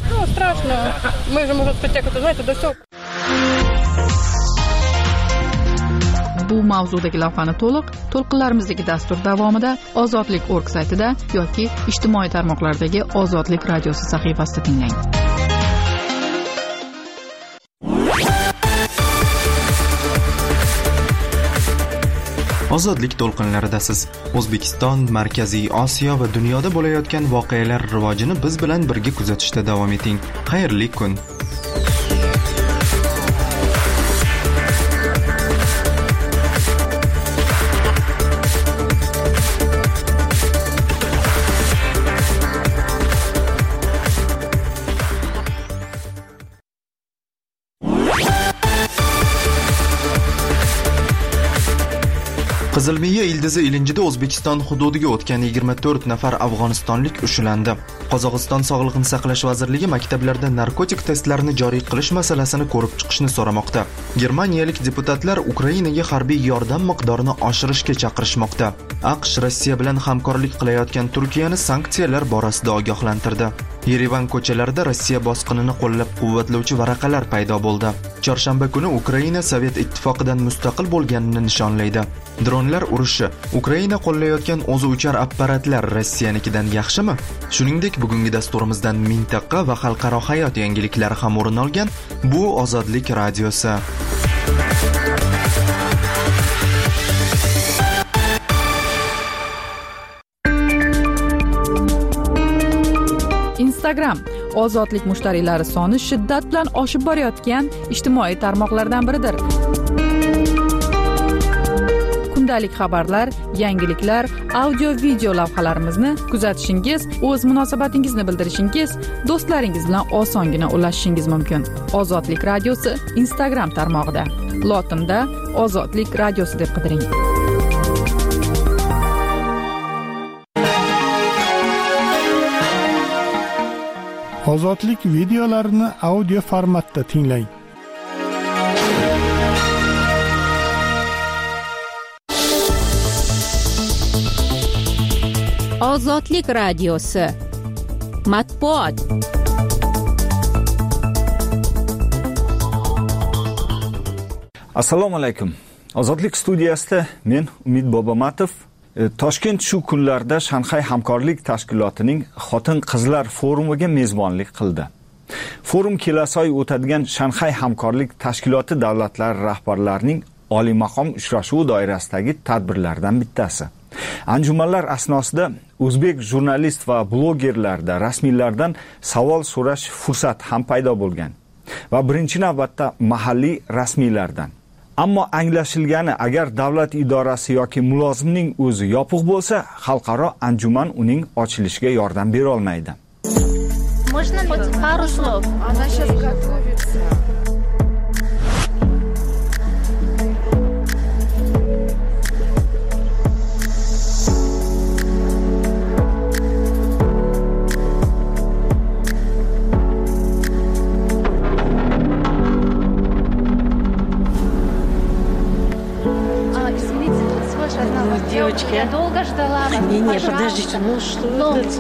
Bu mavzudagi lavhani to'liq to'lqinlarimizdagi dastur davomida ozodlik org saytida yoki ijtimoiy tarmoqlardagi Ozodlik radiosi sahifasida tinglang. Ozodlik to'lqinlaridasiz. O'zbekiston, Markaziy Osiyo va dunyoda bo'layotgan voqealar rivojini biz bilan birga kuzatishda davom eting. Xayrli kun. Qizilmiya ildizi ilinjida O'zbekiston hududiga o'tgan yigirma to'rt nafar afg'onistonlik ushlandi. Qozog'iston Sog'liqni saqlash vazirligi maktablarda narkotik testlarini joriy qilish masalasini ko'rib chiqishni so'ramoqda. Germaniyalik deputatlar Ukrainaga harbiy yordam miqdorini oshirishga chaqirishmoqda. AQSh Rossiya bilan hamkorlik qilayotgan Turkiyani sanksiyalar borasida ogohlantirdi. Yerevan ko'chalarida Rossiya bosqinini qo'llab-quvvatlovchi varaqalar paydo bo'ldi. Chorshanba kuni Ukraina Sovet ittifoqidan mustaqil bo'lganini nishonlaydi. Dronlar urushi Ukraina qo'llayotgan o'zi uchar apparatlar Rossiyanikidan yaxshimi? Shuningdek, bugungi dasturimizdan mintaqa va xalqaro hayot yangiliklari ham o'rin olgan. Bu Ozodlik radiosi. Instagram ozodlik mushtariylari soni shiddat bilan oshib borayotgan ijtimoiy tarmoqlardan biridir. Kundalik xabarlar, yangiliklar, audio-video lavhalarimizni kuzatishingiz, o'z munosabatingizni bildirishingiz, do'stlaringiz bilan osongina ulashishingiz mumkin. Ozodlik radiosi Instagram tarmog'ida. Lotinda Ozodlik radiosi deb qidiring. Ozodlik videolarini audio formatda tinglang. Ozodlik radiosi matbuot. Assalomu alaykum. Ozodlik studiyasida men Umid Bobomatov. Toshkent shu kunlarda Shanxay hamkorlik tashkilotining xotin-qizlar forumiga mezbonlik qildi. Forum kelasi oy o'tadigan Shanxay hamkorlik tashkiloti davlatlari rahbarlarining oliy maqom uchrashuvi doirasidagi tadbirlardan bittasi. Anjumanlar asnosida o'zbek jurnalist va blogerlarda rasmiylardan savol so'rash fursat ham paydo bo'lgan va birinchi navbatda mahalliy rasmiylardan. Ammo anglashilgani, agar davlat idorasi yoki mulozimning o'zi yopiq bo'lsa, xalqaro anjuman uning ochilishiga yordam bera olmaydi. Можно хоть пару слов? Она сейчас готовится. Девочки, я долго ждала. Не, не, подождите, ну что ну, это?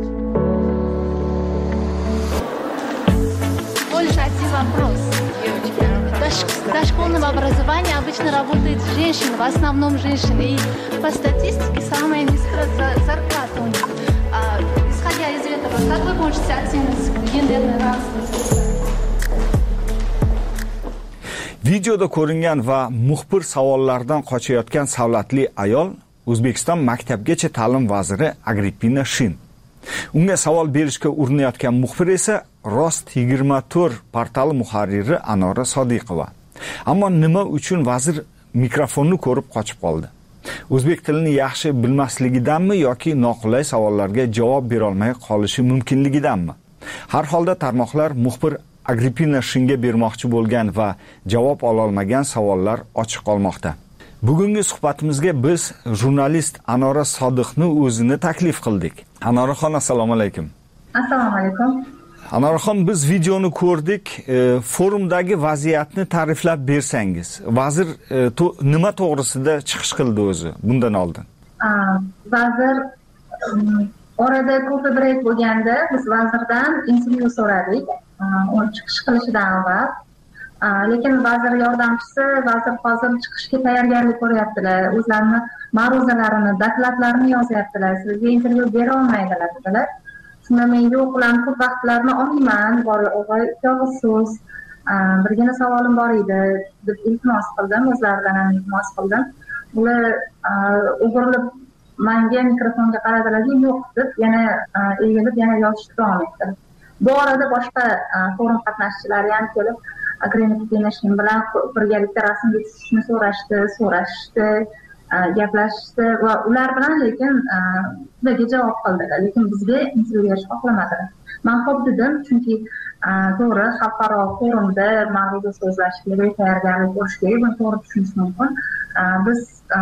Ольга, один вопрос. До дошкольного образования обычно работают женщины, в основном женщины. И по статистике самая низкая зарплата у них. А, исходя из этого, как вы можете оценить гендерный равенство? Videoda ko'ringan va muxbir savollardan qochayotgan savlatli ayol O'zbekiston maktabgacha ta'lim vaziri Agrippina Shin. Unga savol berishga urinayotgan muxbir esa Rost yigirma to'rt portali muharriri Anora Sodiqova. Ammo nima uchun vazir mikrofonni ko'rib qochib qoldi? O'zbek tilini yaxshi bilmasligidanmi yoki noqulay savollarga javob bera olmay qolishi mumkinligidanmi? Har holda tarmoqlar muxbir Agrippina Shinga bermoqchi bo'lgan va javob ola olmagan savollar ochiq qolmoqda. Bugungi suhbatimizga biz jurnalist Anora Sodiqni o'zini taklif qildik. Anoraxon, assalomu alaykum. Assalomu alaykum. Anoraxon, biz videoni ko'rdik. E, forumdagi vaziyatni ta'riflab bersangiz. Vazir e, to, nima to'g'risida chiqish qildi o'zi bundan oldin? Vazir orada ko'p break bo'lganda biz vazirdan intervyu so'radik. Uni chiqish qilishidan avval. Lekin vazir yordamchisi vazir hozir chiqishga tayyorgarlik ko'ryaptilar. O'zlarini ma'ruzalarini, dokladlarini yozyaptilar. Sizga intervyu bera olmaydilar dedilar. Shunda men yo'q, ularni ko'p vaqtlarini olmayman. Bor o'g'il ikki og'iz so'z, birgina savolim bor edi deb iltimos qildim, o'zlaridan ham iltimos qildim. ular o'girilib menga mikrofonga qaradilar, yo'q deb yana egilib yana yozishni davom etdi. Bu orada boshqa forum qatnashchilari ham kelib Akrimov Kenashkin bilan birgalikda rasmga tushishni so'rashdi, so'rashdi, gaplashishdi va ular bilan lekin ularga javob qildilar, lekin bizga intervyu berishni xohlamadilar. Men xo'p dedim, chunki to'g'ri xalqaro forumda ma'ruza so'zlash kerak, tayyorgarlik bo'lishi kerak, buni to'g'ri tushunish mumkin. Biz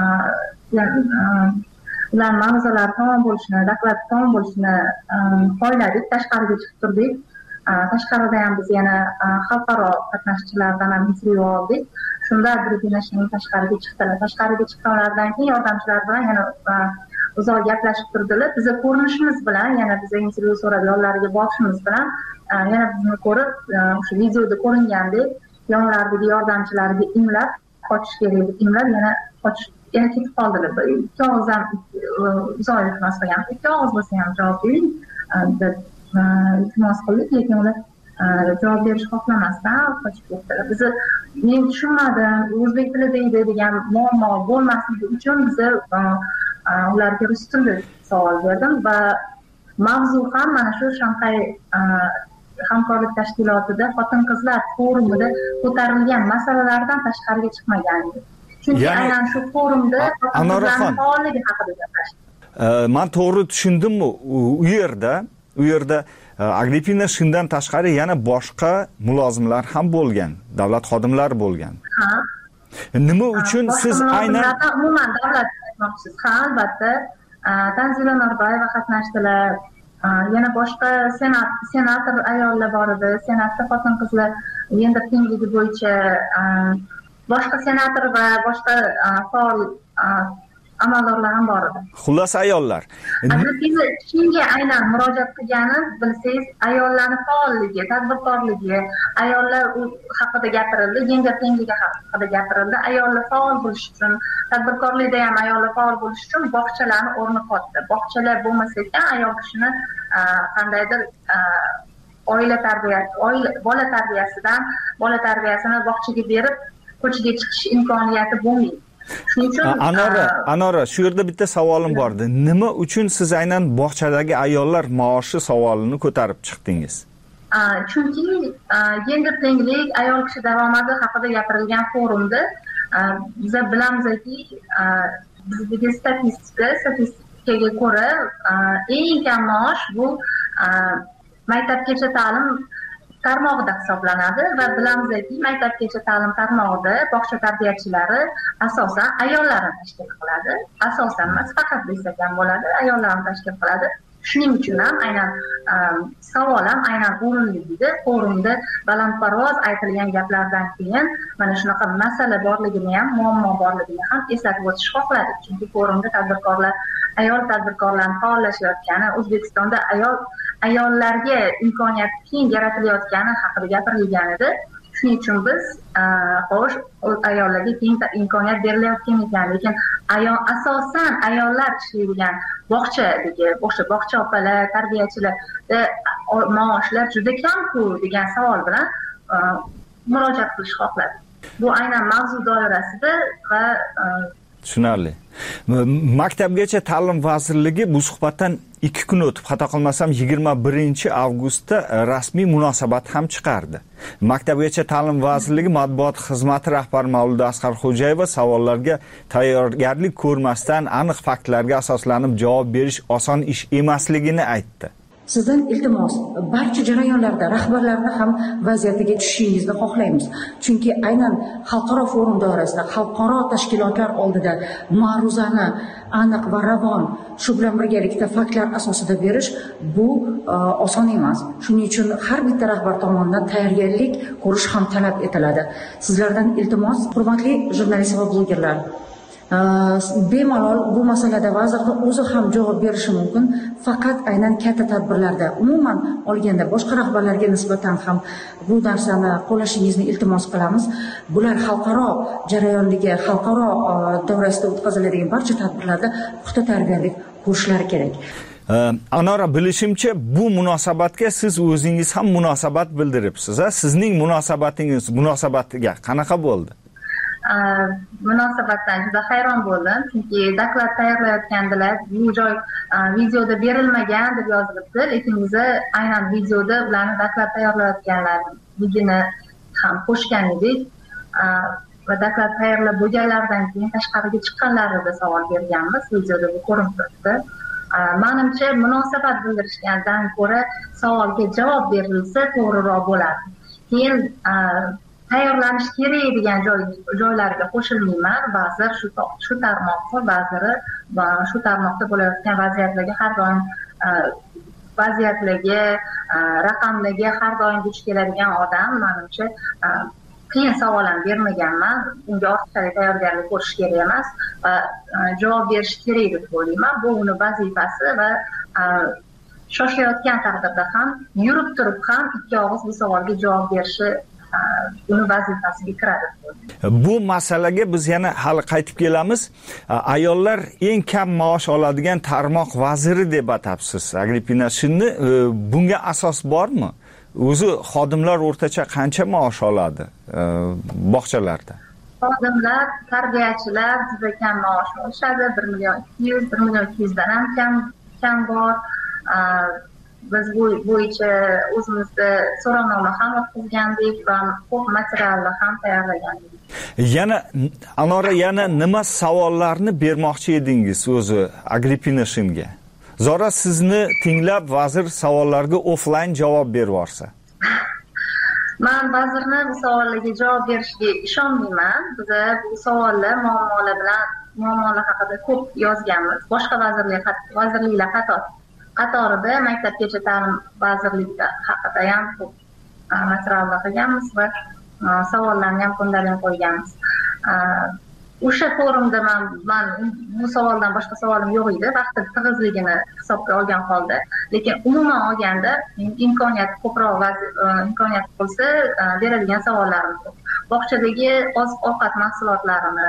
ular ma'ruzalar tamom bo'lishini, doklad tamom bo'lishini xohladik, tashqariga chiqib turdik. Tashqarida ham biz yana xalqaro qatnashchilardan ham intervyu oldik. Shunda Britaniyashning tashqariga chiqdilar. Tashqariga chiqqanlaridan keyin yordamchilar bilan yana uzoq gaplashib turdilar. Biza ko'rinishimiz bilan, yana biza intervyu so'rab yo'llariga borishimiz bilan yana bizni ko'rib, o'sha videoda ko'ringandek yonlaridagi yordamchilarga imlab, qochish kerak deb imlab yana qochish yana ketib qoldilar. Ikki og'izdan uzoq iltimos qilgan. Ikki og'iz bo'lsa ham javob bering deb iltimos qildik, lekin ular javob berish xohlamasdan qochib ketdilar. Biz men tushunmadim, o'zbek tilida edi degan muammo bo'lmasligi uchun biz ularga rus tilida savol berdim va mavzu ham mana shu Shanxay hamkorlik tashkilotida xotin-qizlar forumida ko'tarilgan masalalardan tashqariga chiqmagan edi. Chunki aynan shu forumda xotin-qizlarning faolligi haqida gaplashdik. Men to'g'ri tushundimmi? U yerda u yerda Agripina shundan tashqari yana boshqa mulozimlar ham bo'lgan, davlat xodimlari bo'lgan. Ha. Nima uchun siz aynan umuman davlat aytmoqchisiz? Ha, albatta. Tanzila Norboyeva qatnashdilar. Yana boshqa senat senator ayollar bor edi. Senatda xotin-qizlar gender tengligi bo'yicha boshqa senator va boshqa faol amaldorlar ham bor edi. Xullas ayollar. Biz kimga aynan murojaat qilganim bilsangiz, ayollarning faolligi, tadbirkorligi, ayollar haqida gapirildi, gender tengligi haqida gapirildi. Ayollar faol bo'lish uchun, tadbirkorlikda ham ayollar faol bo'lish uchun bog'chalarning o'rni katta. Bog'chalar bo'lmasa ekan, ayol kishini qandaydir oila tarbiyasi, oila bola tarbiyasidan, bola tarbiyasini bog'chaga berib, ko'chaga chiqish imkoniyati bo'lmaydi. Anora, Anora, shu yerda bitta savolim bor edi. Nima uchun siz aynan bog'chadagi ayollar maoshi savolini ko'tarib chiqdingiz? Chunki gender tenglik, ayol kishi daromadi haqida gapirilgan forumda biz bilamizki, bizdagi statistika, statistikaga ko'ra eng kam maosh bu maktabgacha ta'lim tarmog'ida hisoblanadi va bilamizki, maktabgacha ta'lim tarmog'ida bog'cha tarbiyachilari asosan ayollarni tashkil qiladi. Asosan emas, faqat desak ham bo'ladi, ayollarni tashkil qiladi. Shuning uchun ham aynan savol ham aynan o'rinligida forumda balandparvoz aytilgan gaplardan keyin mana shunaqa masala borligini ham, muammo borligini ham eslatib o'tish xohladik. Chunki forumda tadbirkorlar, ayol tadbirkorlarning faollashayotgani, O'zbekistonda ayol ayollarga imkoniyat keng yaratilayotgani haqida gapirilgan edi. Shuning uchun biz xo'sh, ayollarga keng imkoniyat berilayotgan ekan, lekin ayol asosan ayollar ishlaydigan bog'chadagi, o'sha bog'cha opalar, tarbiyachilar maoshlar juda kam-ku degan savol bilan murojaat qilish xohladik. Bu aynan mavzu doirasida va tushunarli. Maktabgacha ta'lim vazirligi bu suhbatdan ikki kun o'tib, xato qilmasam yigirma birinchi avgustda rasmiy munosabat ham chiqardi. Maktabgacha ta'lim vazirligi matbuot xizmati rahbari Mavluda Asqarxo'jayeva savollarga tayyorgarlik ko'rmasdan aniq faktlarga asoslanib javob berish oson ish emasligini aytdi. Sizdan iltimos, barcha jarayonlarda rahbarlarni ham vaziyatiga tushishingizni xohlaymiz. Chunki aynan xalqaro forum doirasida, xalqaro tashkilotlar oldida ma'ruzani aniq va ravon, shu bilan birgalikda faktlar asosida berish bu oson emas. Shuning uchun har bitta rahbar tomonidan tayyorgarlik ko'rish ham talab etiladi. Sizlardan iltimos, hurmatli jurnalist va blogerlar, bemalol bu masalada vazirning o'zi ham javob berishi mumkin. Faqat aynan katta tadbirlarda, umuman olganda boshqa rahbarlarga nisbatan ham bu narsani qo'llashingizni iltimos qilamiz. Bular xalqaro jarayonligi, xalqaro davrasida o'tkaziladigan barcha tadbirlarda puxta tayyorgarlik ko'rishlari kerak. Anora, bilishimcha bu munosabatga siz o'zingiz ham munosabat bildiribsiz. Sizning munosabatingiz munosabatiga qanaqa bo'ldi? munosabatdan juda hayron bo'ldim, chunki doklad tayyorlayotgandilar, bu joy videoda berilmagan deb yozilibdi, lekin biza aynan videoda ularni doklad tayyorlayotganligini ham qo'shgan edik va doklad tayyorlab bo'lganlaridan keyin tashqariga chiqqanlarida savol berganmiz, videoda bu ko'rinib turibdi. Menimcha munosabat bildirishgandan ko'ra savolga javob berilsa to'g'riroq bo'lardi. Keyin tayyorlanish kerak degan joylarga qo'shilmayman. Ba'zi shu shu tarmoqda, ba'zilari shu tarmoqda bo'layotgan vaziyatlarga har doim vaziyatlarga, raqamlarga har doim duch keladigan odam, menimcha qiyin savol ham bermaganman. Unga ortiqcha tayyorgarlik ko'rish kerak emas va javob berish kerak deb o'ylayman. Bu uni vazifasi va shoshayotgan taqdirda ham, yurib turib ham ikki og'iz bu savolga javob berishi uni vazifasiga kiradi. Bu masalaga biz yana hali qaytib kelamiz. Ayollar eng kam maosh oladigan tarmoq vaziri deb atabsiz, Agrippina. Shuni bunga asos bormi? O'zi xodimlar o'rtacha qancha maosh oladi bog'chalarda? Xodimlar, tarbiyachilar juda kam maosh olishadi. bir million ikki yuz, bir million ikki yuz dan ham kam kam bor. Biz bu bo'yicha o'zimizda so'rovnoma ham o'tkazgandik va ko'p materiallar ham tayyorlagandik. Yana Anora, yana nima savollarni bermoqchi edingiz o'zi Agrippina Shinga? Zora sizni tinglab vazir savollarga offline javob bervorsa. Men vazirni bu savollarga javob berishiga ishonmayman. Biz bu savollar, muammolar bilan muammolar haqida ko'p yozganmiz. Boshqa vazirliklar vazirliklar qator qatorida maktabgacha ta'lim vazirligi haqida ham ko'p materiallar qilganmiz va savollarni ham ko'ndarib qo'yganmiz. O'sha forumda men men bu savoldan boshqa savolim yo'q edi, vaqti tig'izligini hisobga olgan holda. Lekin umuman olganda imkoniyat ko'proq imkoniyat bo'lsa beradigan savollarim ko'p. Bog'chadagi oziq-ovqat mahsulotlarini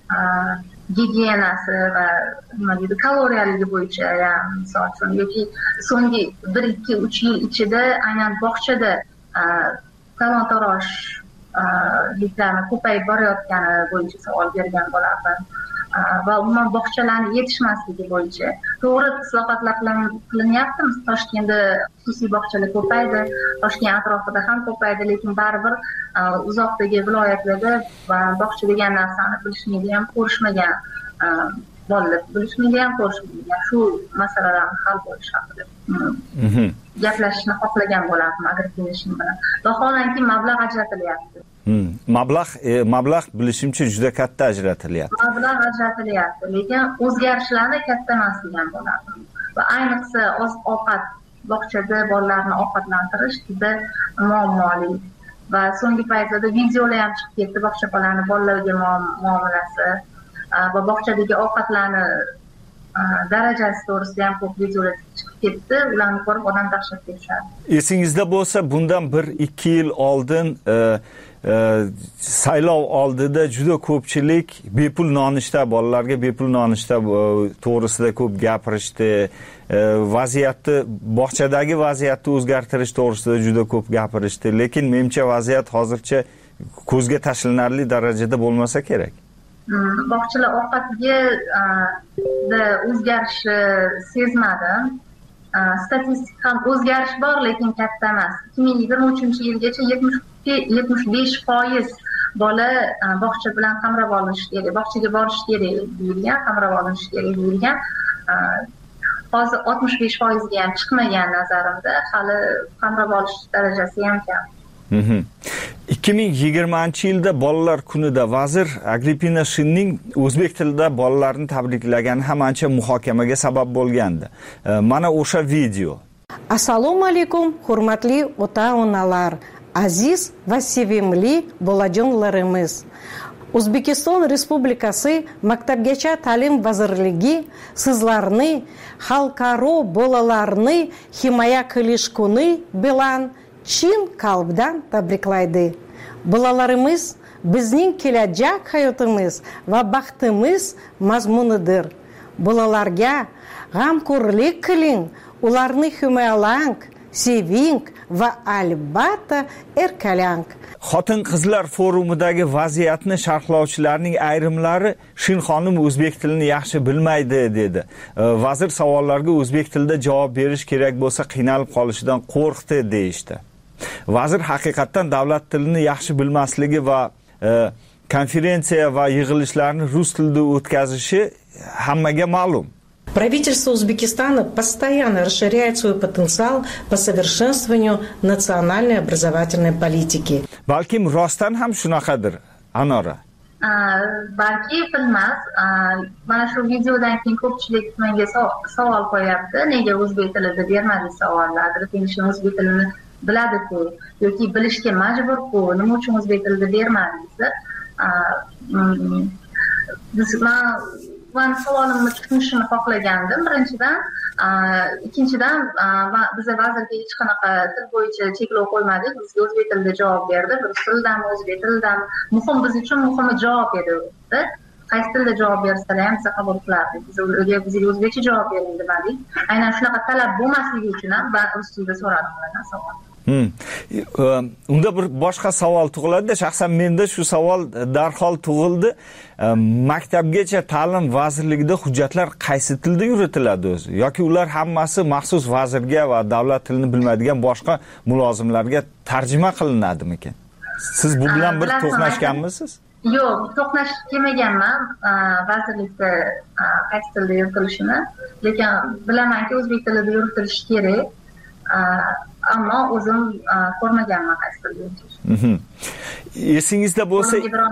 gigiyenasi va nima deydi, kaloriyaligi bo'yicha, ya'ni misol uchun yoki so'nggi bir ikki uch yil ichida aynan bog'chada talon-taroj liklarni ko'payib borayotgani bo'yicha savol bergan bo'lardim va umuman bog'chalarni yetishmasligi bo'yicha to'g'ri islohotlar qilinyapti. Toshkentda xususiy bog'chalar ko'paydi, Toshkent atrofida ham ko'paydi, lekin baribir uzoqdagi viloyatlarda bog'cha degan narsani bilishmaydigan, ko'rishmagan bolalar, bilishmaydigan, ko'rishmaydigan shu masalalarni hal bo'lishi haqida gaplashishni xohlagan bo'lardim Agrippina Shin bilan. Vaholanki mablag' ajratilyapti. Mablag' mablag' bilishimcha juda katta ajratilyapti. Mablag' ajratilyapti, lekin o'zgarishlarni katta emas degan bo'lardim. Va ayniqsa oziq-ovqat bog'chada bolalarni ovqatlantirish juda muammoli. Va so'nggi paytlarda videolar ham chiqib ketdi, bog'cha bolalarni bolalarga muomalasi va bog'chadagi ovqatlarni darajasi to'g'risida ham ko'p videolar chiqib ketdi. Ularni ko'rib odam dahshatga tushadi. Esingizda bo'lsa, bundan bir ikki yil oldin saylov oldida juda ko'pchilik bepul nonushta, bolalarga bepul nonushta to'g'risida ko'p gapirishdi. Vaziyatni, bog'chadagi vaziyatni o'zgartirish to'g'risida juda ko'p gapirishdi, lekin menimcha vaziyat hozircha ko'zga tashlanarli darajada bo'lmasa kerak. Bog'chalar ovqatiga o'zgarishni sezmadim. Statistik ham o'zgarish bor, lekin katta emas. ikki ming yigirma uchinchi yilgacha yetmish besh foiz bola bog'cha bilan qamrab olinishi kerak, bog'chaga borish kerak deyilgan, qamrab olinishi kerak deyilgan. Hozir oltmish besh foizga ham chiqmagan nazarimda, hali qamrab olish darajasi ham kam. ikki ming yigirmanchi yilda bolalar kunida vazir Agrippina Shinning o'zbek tilida bolalarni tabriklagani ham ancha muhokamaga sabab bo'lgandi. Mana o'sha video. Assalomu alaykum, hurmatli ota-onalar, aziz va sevimli bolajonlarimiz. O'zbekiston Respublikasi Maktabgacha ta'lim vazirligi sizlarni xalqaro bolalarni himoya qilish kuni bilan chin qalbdan tabriklaydi. Bolalarimiz bizning kelajak hayotimiz va baxtimiz mazmunidir. Bolalarga g'amxo'rlik qiling, ularni himoyalang, seving va albatta erkalang. Xotin-qizlar forumidagi vaziyatni sharhlovchilarning ayrimlari Shin xonim o'zbek tilini yaxshi bilmaydi dedi. Vazir savollarga o'zbek tilida javob berish kerak bo'lsa qiynalib qolishidan qo'rqdi deyishdi. Vazir haqiqatan davlat tilini yaxshi bilmasligi va e, konferensiya va yig'ilishlarni rus tilida o'tkazishi hammaga ma'lum. Правительство Узбекистана постоянно расширяет свой потенциал по совершенствованию национальной образовательной политики. Balkim rostdan ham shunaqadir, Anora. Balki bilmas. Mana shu videodan keyin ko'pchilik menga savol qo'yapti. Nega o'zbek tilida bermadingiz savollarni? Finishni o'zbek tilini biladi-ku yoki bilishga majbur-ku. Nima uchun o'zbek tilida bermadingiz? Biz men savolimni tushunishni xohlagandim birinchidan. Ikkinchidan biz vazirga hech qanaqa til bo'yicha cheklov qo'ymadik. Bizga o'zbek tilida javob berdi. Rus tilidan, o'zbek tilidan. Muhim biz uchun muhimi javob berdi. Qaysi tilda javob bersalar ham biz qabul qilardik. Biz ularga bizga o'zbekcha javob bering demadik. Aynan shunaqa talab bo'lmasligi uchun ham men rus tilida so'radim ulardan savol. Hmm. Unda bir boshqa savol tug'iladi. Shaxsan menda shu savol darhol tug'ildi. Maktabgacha ta'lim vazirligida hujjatlar qaysi tilda yuritiladi o'zi? Yoki ular hammasi maxsus vazirga va davlat tilini bilmaydigan boshqa mulozimlarga tarjima qilinadimikan? Siz bu bilan bir to'qnashganmisiz? Yo'q, to'qnashib kelmaganman vazirlikda qaysi tilda yuritilishini, lekin bilamanki o'zbek tilida yuritilishi kerak. Ammo o'zim ko'rmaganman qaysi tilda yuritilishi. Esingizda bo'lsa,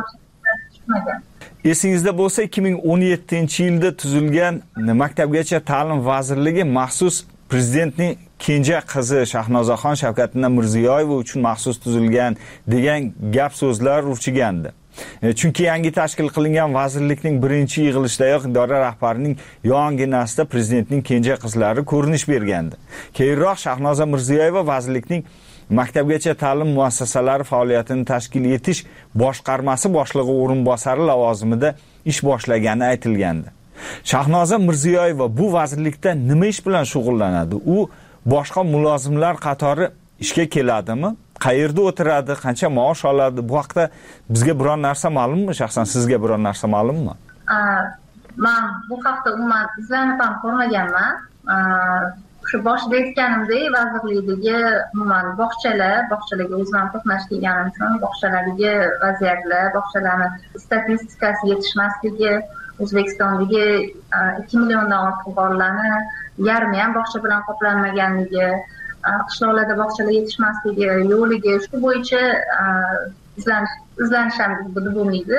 Esingizda bo'lsa ikki ming o'n yettinchi yilda tuzilgan Maktabgacha ta'lim vazirligi maxsus prezidentning kenja qizi Shahnozaxon Shavkatilla Mirziyoyeva uchun maxsus tuzilgan degan gap so'zlar urchigandi. Chunki yangi tashkil qilingan vazirlikning birinchi yig'ilishidayoq idora rahbarining yonginasida prezidentning kenja qizlari ko'rinish bergandi. Keyinroq Shahnoza Mirziyoyeva vazirlikning Maktabgacha ta'lim muassasalari faoliyatini tashkil etish boshqarmasi boshlig'i o'rinbosari lavozimida ish boshlagani aytilgandi. Shahnoza Mirziyoyeva bu vazirlikda nima ish bilan shug'ullanadi? U boshqa mulozimlar qatori ishga keladimi? Qayerda o'tiradi? Qancha maosh oladi? Bu haqda bizga biror narsa ma'lummi? Shaxsan sizga biror narsa ma'lummi? Men bu haqda umuman izlanib ham ko'rmaganman. Shu boshida aytganimdek, vazirlikdagi umuman bog'chalar, bog'chalarga o'zim ham to'qnash kelganim uchun bog'chalardagi vaziyatlar, bog'chalarning statistikasi yetishmasligi, O'zbekistondagi ikki milliondan ortiq bolalarni yarmi ham bog'cha bilan qoplanmaganligi, qishloqlarda bog'chalar yetishmasligi, yo'ligi shu bo'yicha izlanish izlanish ham bo'lmaydi.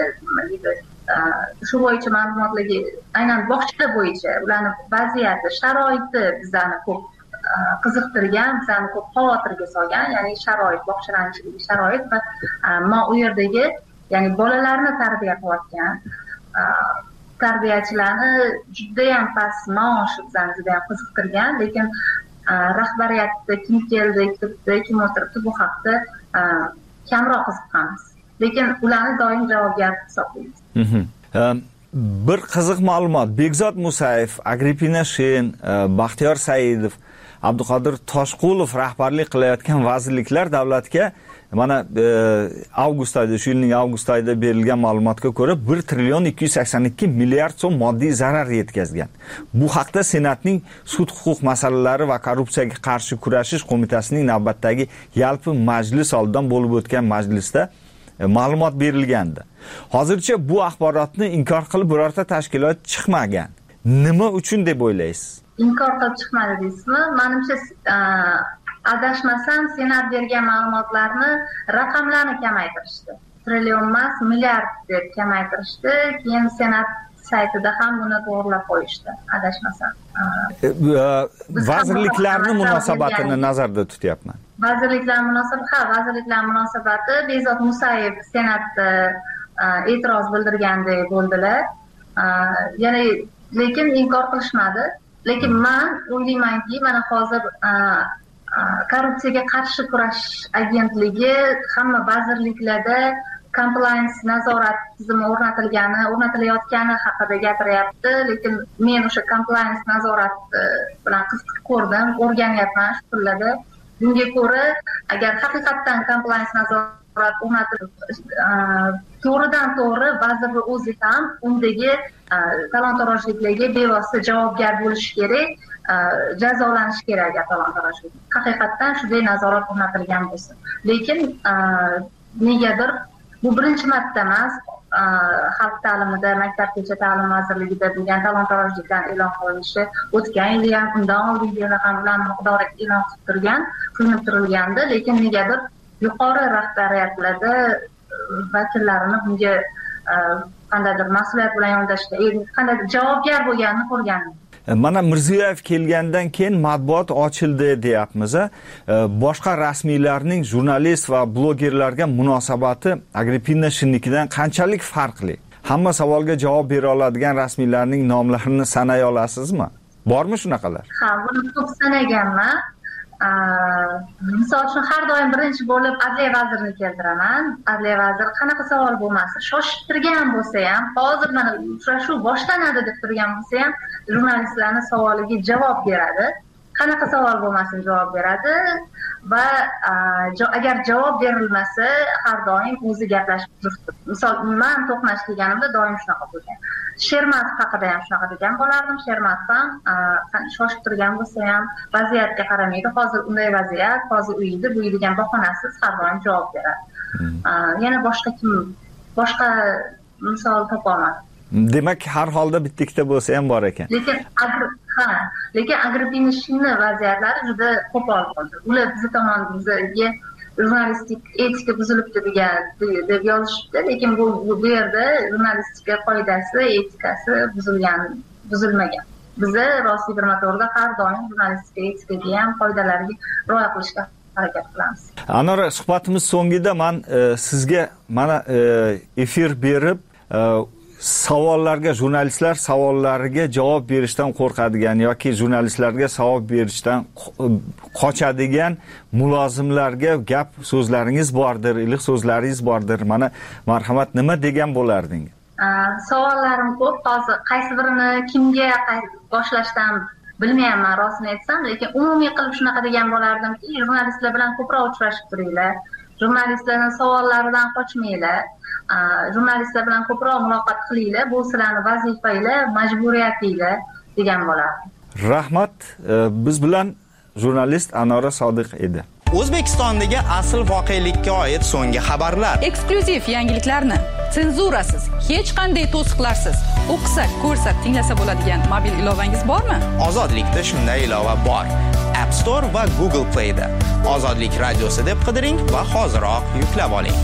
Shu bo'yicha ma'lumotlarga aynan bog'chalar bo'yicha ularning vaziyati, sharoiti bizlarni ko'p qiziqtirgan, bizlarni ko'p xavotirga solgan, ya'ni sharoit, bog'chalarning ichidagi sharoit va men u yerdagi, ya'ni bolalarni tarbiya qilayotgan tarbiyachilarni juda ham past maoshi bizlarni juda ham qiziqtirgan, lekin rahbariyatda kim keldi, ketdi, kim o'tiribdi bu haqda kamroq qiziqamiz. Lekin ularni doim javobgar hisoblaymiz. Bir qiziq ma'lumot. Begzod Musayev, Agrippina Shen, Baxtiyor Saidov, Abduqodir Toshqulov rahbarlik qilayotgan vazirliklar davlatga mana avgust oyida, shu yilning avgust oyida berilgan ma'lumotga ko'ra bir trillion ikki yuz sakson ikki milliard so'm moddiy zarar yetkazgan. Bu haqda Senatning sud huquq masalalari va korrupsiyaga qarshi kurashish qo'mitasining navbatdagi yalpi majlis oldidan bo'lib o'tgan majlisda ma'lumot berilgandi. Hozircha bu axborotni inkor qilib birorta tashkilot chiqmagan. Nima uchun deb o'ylaysiz? Inkor qilib chiqmadi deysizmi? Menimcha adashmasam, Senat bergan ma'lumotlarni raqamlarni kamaytirishdi. Trillion emas, milliard deb kamaytirishdi. Keyin Senat saytida ham buni to'g'rilab qo'yishdi, adashmasam. Vazirliklarning munosabatini nazarda tutyapman. Vazirliklar munosabati, ha, vazirliklar munosabati Begzod Musayev Senatda e'tiroz bildirgandek bo'ldilar. Ya'ni lekin inkor qilishmadi. Lekin men o'ylaymanki, mana hozir korrupsiyaga qarshi kurash agentligi hamma vazirliklarda compliance nazorat tizimi o'rnatilgani, o'rnatilayotgani haqida gapiryapti, lekin men o'sha compliance nazorat bilan qiziqib ko'rdim, o'rganyapman shu kunlarda. Bunga ko'ra, agar haqiqatdan compliance nazorat nazorat o'rnatilib, to'g'ridan to'g'ri vazirni o'zi ham undagi talon-torojliklarga bevosita javobgar bo'lishi kerak, jazolanishi kerak talon-torojlik. Haqiqatdan shunday nazorat o'rnatilgan bo'lsa. Lekin negadir bu birinchi marta emas, xalq ta'limida, maktabgacha ta'lim vazirligida bo'lgan talon-torojlikdan e'lon qilinishi o'tgan yil ham, undan oldingi yil ham ular miqdori e'lon qilib turgan, qilinib turilgandi, lekin negadir yuqori rahbariyatlarda vakillarini bunga qandaydir mas'uliyat bilan yondashishda, qandaydir javobgar bo'lganini ko'rgandim. Mana Mirziyoyev kelgandan keyin matbuot ochildi deyapmiz. Boshqa rasmiylarning jurnalist va blogerlarga munosabati Agrippina Shinnikidan qanchalik farqli? Hamma savolga javob bera oladigan rasmiylarning nomlarini sanay olasizmi? Bormi shunaqalar? Ha, buni ko'p sanaganman. Misol uchun har doim birinchi bo'lib Adliya vazirini keltiraman. Adliya vaziri qanaqa savol bo'lmasin, shoshib turgan bo'lsa ham, hozir mana uchrashuv boshlanadi deb turgan bo'lsa ham, jurnalistlarning savoliga javob beradi. Qanaqa savol bo'lmasin javob beradi va agar javob berilmasa, har doim o'zi gaplashib turibdi. Misol, men to'qnash deganimda doim shunaqa bo'lgan. Shermatov haqida ham shunaqa degan bo'lardim. Shermatov ham shoshib turgan bo'lsa ham vaziyatga qaramaydi. Hozir unday vaziyat, hozir uyida, bu degan bahonasiz har doim javob beradi. Yana boshqa kim, boshqa misol topolmadim. Demak, har holda bitta-ikkita bo'lsa ham bor ekan. Lekin ha, lekin Agrippina Shinni vaziyatlari juda qo'pol bo'ldi. Ular biz tomonimizga jurnalistik etika buzilibdi degan deb yozishdi, lekin bu bu yerda jurnalistika qoidasi, etikasi buzilgan, buzilmagan. Biza Rossiya bir motorda har doim jurnalistika etikaga ham qoidalarga rioya qilishga harakat qilamiz. Anora, suhbatimiz so'ngida men sizga mana efir berib savollarga, jurnalistlar savollariga javob berishdan qo'rqadigan yoki jurnalistlarga savol berishdan qochadigan mulozimlarga gap so'zlaringiz bordir, iliq so'zlaringiz bordir. Mana marhamat, nima degan bo'lardingiz? Savollarim ko'p. Hozir qaysi birini kimga boshlashdan bilmayman, rostini aytsam, lekin umumiy qilib shunaqa degan bo'lardimki, jurnalistlar bilan ko'proq uchrashib turinglar. Jurnalistlarning savollaridan qochmanglar. Jurnalistlar bilan ko'proq muloqot qilinglar. Bu sizlarning vazifanglar, majburiyatinglar degan bo'lardim. Rahmat. Biz bilan jurnalist Anora Sodiq edi. O'zbekistondagi asl voqelikka oid so'nggi xabarlar, eksklyuziv yangiliklarni senzurasiz, hech qanday to'siqlarsiz o'qisa, ko'rsa, tinglasa bo'ladigan mobil ilovangiz bormi? Ozodlikda shunday ilova bor. App Store va Google Play da Ozodlik radiosi deb qidiring va hoziroq yuklab oling.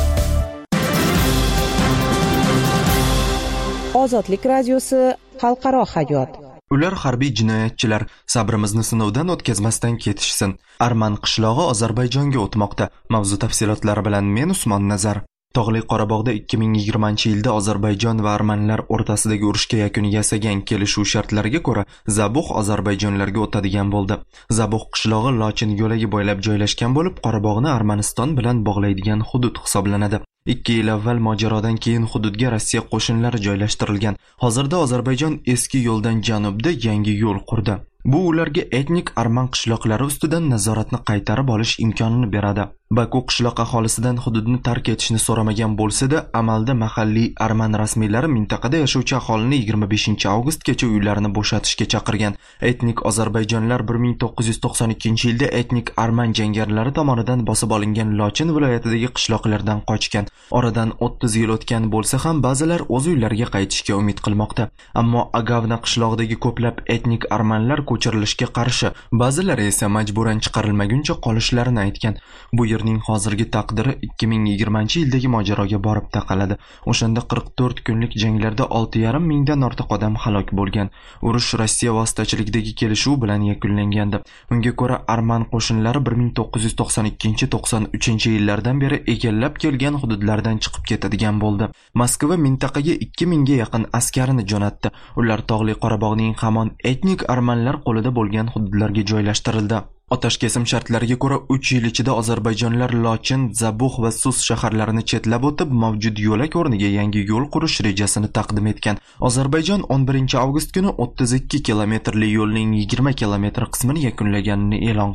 Ozodlik radiosi xalqaro hayot. Ular harbiy jinoyatchilar, sabrimizni sinovdan o'tkazmasdan ketishsin. Arman qishlog'i Ozarbayjonga o'tmoqda. Mavzu tafsilotlari bilan men Usmon Nazar. Tog'li Qorabog'da ikki ming yigirmanchi yilda Ozarbayjon va armanlar o'rtasidagi urushga yakun yasagan kelishuv shartlariga ko'ra Zabuq Ozarbayjonlarga o'tadigan bo'ldi. Zabuq qishlog'i Lochin yo'lagi bo'ylab joylashgan bo'lib, Qorabog'ni Armaniston bilan bog'laydigan hudud hisoblanadi. ikki yil avval mojarodan keyin hududga Rossiya qo'shinlari joylashtirilgan. Hozirda Ozarbayjon eski yo'ldan janubda yangi yo'l qurdi. Bu ularga etnik arman qishloqlari ustidan nazoratni qaytarib olish imkonini beradi. Baku qishloq aholisidan hududni tark etishni so'ramagan bo'lsa-da, amalda mahalliy arman rasmiylari mintaqada yashovchi aholini yigirma beshinchi avgustgacha uylarini bo'shatishga chaqirgan. Etnik ozarbayjonlar bir ming to'qqiz yuz to'qson ikkinchi yilda etnik arman jangarilari tomonidan bosib olingan Lochin viloyatidagi qishloqlardan qochgan. Oradan o'ttiz yil o'tgan bo'lsa ham ba'zilar o'z uylariga qaytishga umid qilmoqda. Ammo Agavna qishlog'idagi ko'plab etnik armanlar ko'chirilishga qarshi, ba'zilari esa majburan chiqarilmaguncha qolishlarini aytgan. Bu yerning hozirgi taqdiri ikki ming yigirmanchi yildagi mojaroga borib taqaladi. O'shanda qirq to'rt kunlik janglarda olti yarim mingdan ortiq odam halok bo'lgan. Urush Rossiya vositachiligidagi kelishuv bilan yakunlangandi. Unga ko'ra arman qo'shinlari bir ming to'qqiz yuz to'qson ikkinchi to'qson uchinchi yillardan beri egallab kelgan hududlardan chiqib ketadigan bo'ldi. Moskva mintaqaga ikki mingga yaqin askarini jo'natdi. Ular Tog'li Qorabog'ning hamon etnik armanlar qo'lida bo'lgan hududlarga joylashtirildi. Otash kesim shartlariga ko'ra uch yil ichida Ozarbayjonlar Lochin, Zabuq va Sus shaharlarini chetlab o'tib, mavjud yo'lak o'rniga yangi yo'l qurish rejasini taqdim etgan. Ozarbayjon o'n birinchi avgust kuni o'ttiz ikki kilometrli yo'lning yigirma kilometr qismini yakunlaganini e'lon qildi.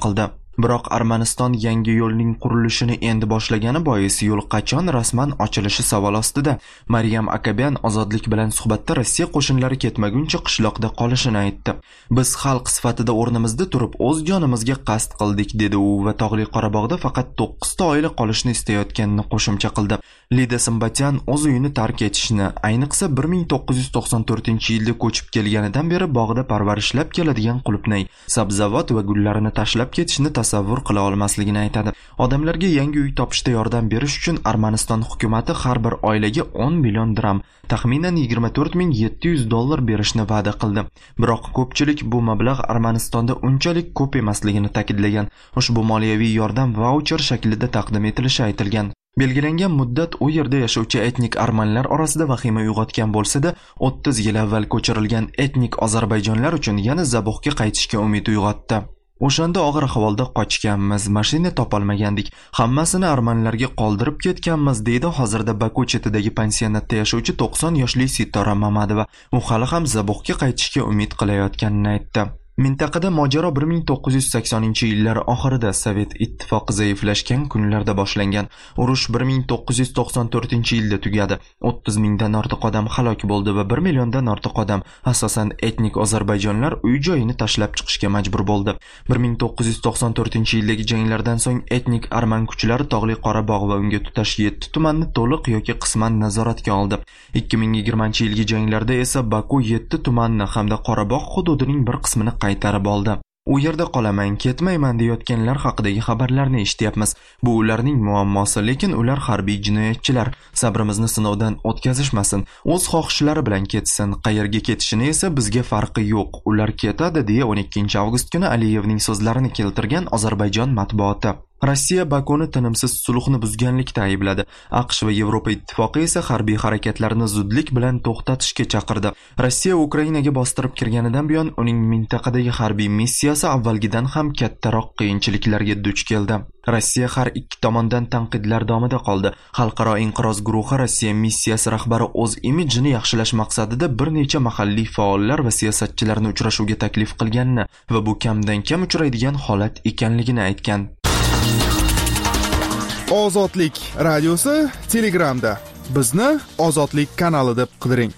Biroq Armaniston yangi yo'lning qurilishini endi boshlagani bois yo'l qachon rasman ochilishi savol ostida. Maryam Akabyan ozodlik bilan suhbatda Rossiya qo'shinlari ketmaguncha qishloqda qolishini aytdi. Biz xalq sifatida o'rnimizda turib o'z jonimizga qasd qildik, dedi u va Tog'li Qorabog'da faqat to'qqiz ta oila qolishni istayotganini qo'shimcha qildi. Lida Simbatyan o'z uyini tark etishni, ayniqsa bir ming to'qqiz yuz to'qson to'rtinchi yilda ko'chib kelganidan beri bog'da parvarishlab keladigan qulupnay, sabzavot va gullarini tashlab ketishni tasavvur qila olmasligini aytadi. Odamlarga yangi uy topishda yordam berish uchun Armaniston hukumatı har bir oilaga o'n million dirham, taxminan yigirma to'rt ming yetti yuz dollar berishni va'da qildi. Biroq ko'pchilik bu mablag' Armanistonda unchalik ko'p emasligini ta'kidlagan. Ushbu moliyaviy yordam vaucher shaklida taqdim etilishi aytilgan. Belgilangan muddat u yerda yashovchi etnik armanlar orasida vahima uyg'otgan bo'lsa-da, o'ttiz yil avval ko'chirilgan etnik ozarbayjonlar uchun yana Zabuxga qaytishga umid uyg'otdi. O'shanda og'ir ahvolda qochganmiz, mashina topolmagandik, hammasini armanlarga qoldirib ketganmiz, deydi hozirda Baku chetidagi pensionatda yashovchi to'qson yoshli Sitora Mamadova. U hali ham Zabuxga qaytishga umid qilayotganini aytdi. Mintaqada mojaro bir ming to'qqiz yuz saksoninchi yillar oxirida Sovet ittifoqi zaiflashgan kunlarda boshlangan. Urush bir ming to'qqiz yuz to'qson to'rtinchi yilda tugadi. o'ttiz mingdan ortiq odam halok bo'ldi va bir milliondan ortiq odam, asosan etnik ozarbayjonlar, uy-joyini tashlab chiqishga majbur bo'ldi. bir ming to'qqiz yuz to'qson to'rtinchi yildagi janglardan so'ng etnik arman kuchlari Tog'li Qorabog' va unga tutash yetti tumanni to'liq yoki qisman nazoratga oldi. ikki ming yigirmanchi yilgi janglarda esa Baku yetti tumanni hamda Qorabog' hududining bir qismini qaytarib oldi. U yerda qolaman, ketmayman deyotganlar haqidagi xabarlarni eshityapmiz. Bu ularning muammosi, lekin ular harbiy jinoyatchilar. Sabrimizni sinovdan o'tkazishmasin. O'z xohishlari bilan ketsin. Qayerga ketishini esa bizga farqi yo'q. Ular ketadi, deya o'n ikkinchi avgust kuni Aliyevning so'zlarini keltirgan Ozarbayjon matbuoti. Rossiya Bakuni tinimsiz sulhni buzganlikda aybladi. AQSh va Yevropa ittifoqi esa harbiy harakatlarni zudlik bilan to'xtatishga chaqirdi. Rossiya Ukrainaga bostirib kirganidan buyon uning mintaqadagi harbiy missiyasi avvalgidan ham kattaroq qiyinchiliklarga duch keldi. Rossiya har ikki tomondan tanqidlar davomida qoldi. Xalqaro inqiroz guruhi Rossiya missiyasi rahbari o'z imijini yaxshilash maqsadida bir necha mahalliy faollar va siyosatchilarni uchrashuvga taklif qilganini va bu kamdan kam uchraydigan holat ekanligini aytgan. Ozodlik radiosi Telegramda. Bizni Ozodlik kanali deb qidiring.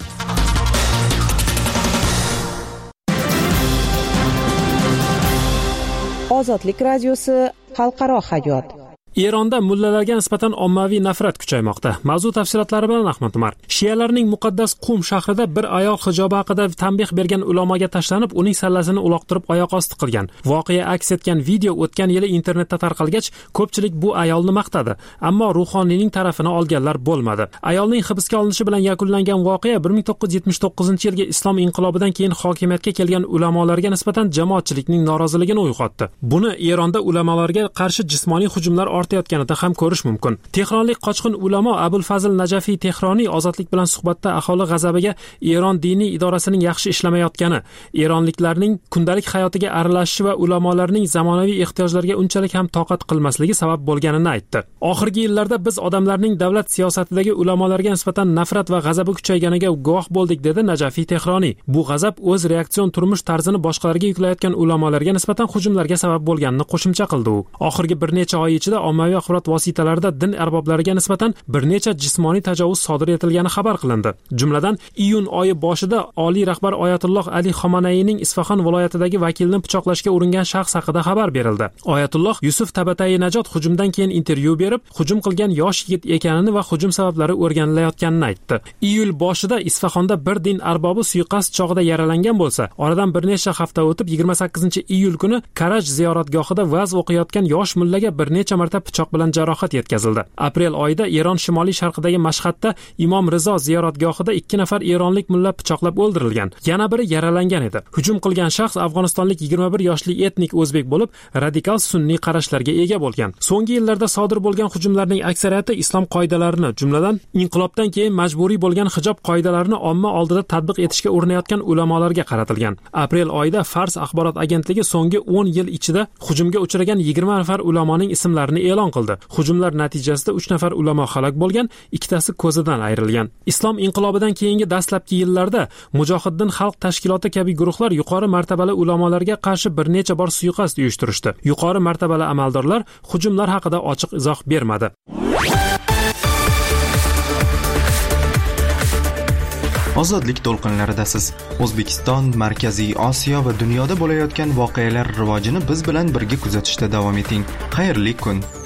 Ozodlik radiosi xalqaro hayot. Eronda mullalarga nisbatan ommaviy nafrat kuchaymoqda. Mavzu tafsilotlari bilan Ahmad Umar. Shialarning muqaddas Qum shahrida bir ayol hijobi haqida tanbeh bergan ulamoga tashlanib, uning sallasini uloqtirib oyoq osti qilgan. Voqea aks etgan video o'tgan yili internetda tarqalgach, ko'pchilik bu ayolni maqtadi, ammo ruhoniyning tarafini olganlar bo'lmadi. Ayolning hibsga olinishi bilan yakunlangan voqea bir ming to'qqiz yuz yetmish to'qqizinchi yilgi islom inqilobidan keyin hokimiyatga kelgan ulamolarga nisbatan jamoatchilikning noroziligini uyg'otdi. Buni Eronda ulamolarga qarshi jismoniy hujumlar ortayotganida ham ko'rish mumkin. Tehronlik qochqin ulamo Abul Fazl Najafiy Tehroniy ozodlik bilan suhbatda aholi g'azabiga Eron diniy idorasining yaxshi ishlamayotgani, eronliklarning kundalik hayotiga aralashishi va ulamolarning zamonaviy ehtiyojlarga unchalik ham toqat qilmasligi sabab bo'lganini aytdi. Oxirgi yillarda biz odamlarning davlat siyosatidagi ulamolarga nisbatan nafrat va g'azabi kuchayganiga guvoh bo'ldik, dedi Najafiy Tehroniy. Bu g'azab o'z reaksion turmush tarzini boshqalarga yuklayotgan ulamolarga nisbatan hujumlarga sabab bo'lganini qo'shimcha qildi u. Oxirgi bir necha oy ichida ommaviy axborot vositalarida din arboblariga nisbatan bir necha jismoniy tajovuz sodir etilgani xabar qilindi. Jumladan, iyun oyi boshida oliy rahbar Oyatulloh Ali Xomanayning Isfaxon viloyatidagi vakilni pichoqlashga uringan shaxs haqida xabar berildi. Oyatulloh Yusuf Tabatai Najot hujumdan keyin intervyu berib, hujum qilgan yosh yigit ekanini va hujum sabablari o'rganilayotganini aytdi. Iyul boshida Isfaxonda bir din arbobi suiqasd chog'ida yaralangan bo'lsa, oradan bir necha hafta o'tib yigirma sakkizinchi iyul kuni Karaj ziyoratgohida va'z o'qiyotgan yosh mullaga bir necha marta pichoq bilan jarohat yetkazildi. Aprel oyida Eron shimoliy sharqidagi Mashhadda Imom Rizo ziyoratgohida ikki nafar eronlik mulla pichoqlab o'ldirilgan. Yana biri yaralangan edi. Hujum qilgan shaxs afg'onistonlik yigirma bir yoshli etnik o'zbek bo'lib, radikal sunniy qarashlarga ega bo'lgan. So'nggi yillarda sodir bo'lgan hujumlarning aksariyati islom qoidalarini, jumladan inqilobdan keyin majburiy bo'lgan hijob qoidalarini omma oldida tatbiq etishga urinayotgan ulamolarga qaratilgan. Aprel oyida Fars axborot agentligi so'nggi o'n yil ichida hujumga uchragan yigirma nafar ulamoning ismlarini e'lon qildi. Hujumlar natijasida uch nafar ulamo halok bo'lgan, ikkitasi ko'zidan ayrilgan. Islom inqilobidan keyingi dastlabki yillarda Mujohiddin xalq tashkiloti kabi guruhlar yuqori martabali ulamolarga qarshi bir necha bor suiqasd uyushtirishdi. Yuqori martabali amaldorlar hujumlar haqida ochiq izoh bermadi. Ozodlik to'lqinlaridasiz. O'zbekiston, Markaziy Osiyo va dunyoda bo'layotgan voqealar rivojini biz bilan birga kuzatishda davom eting. Xayrli kun.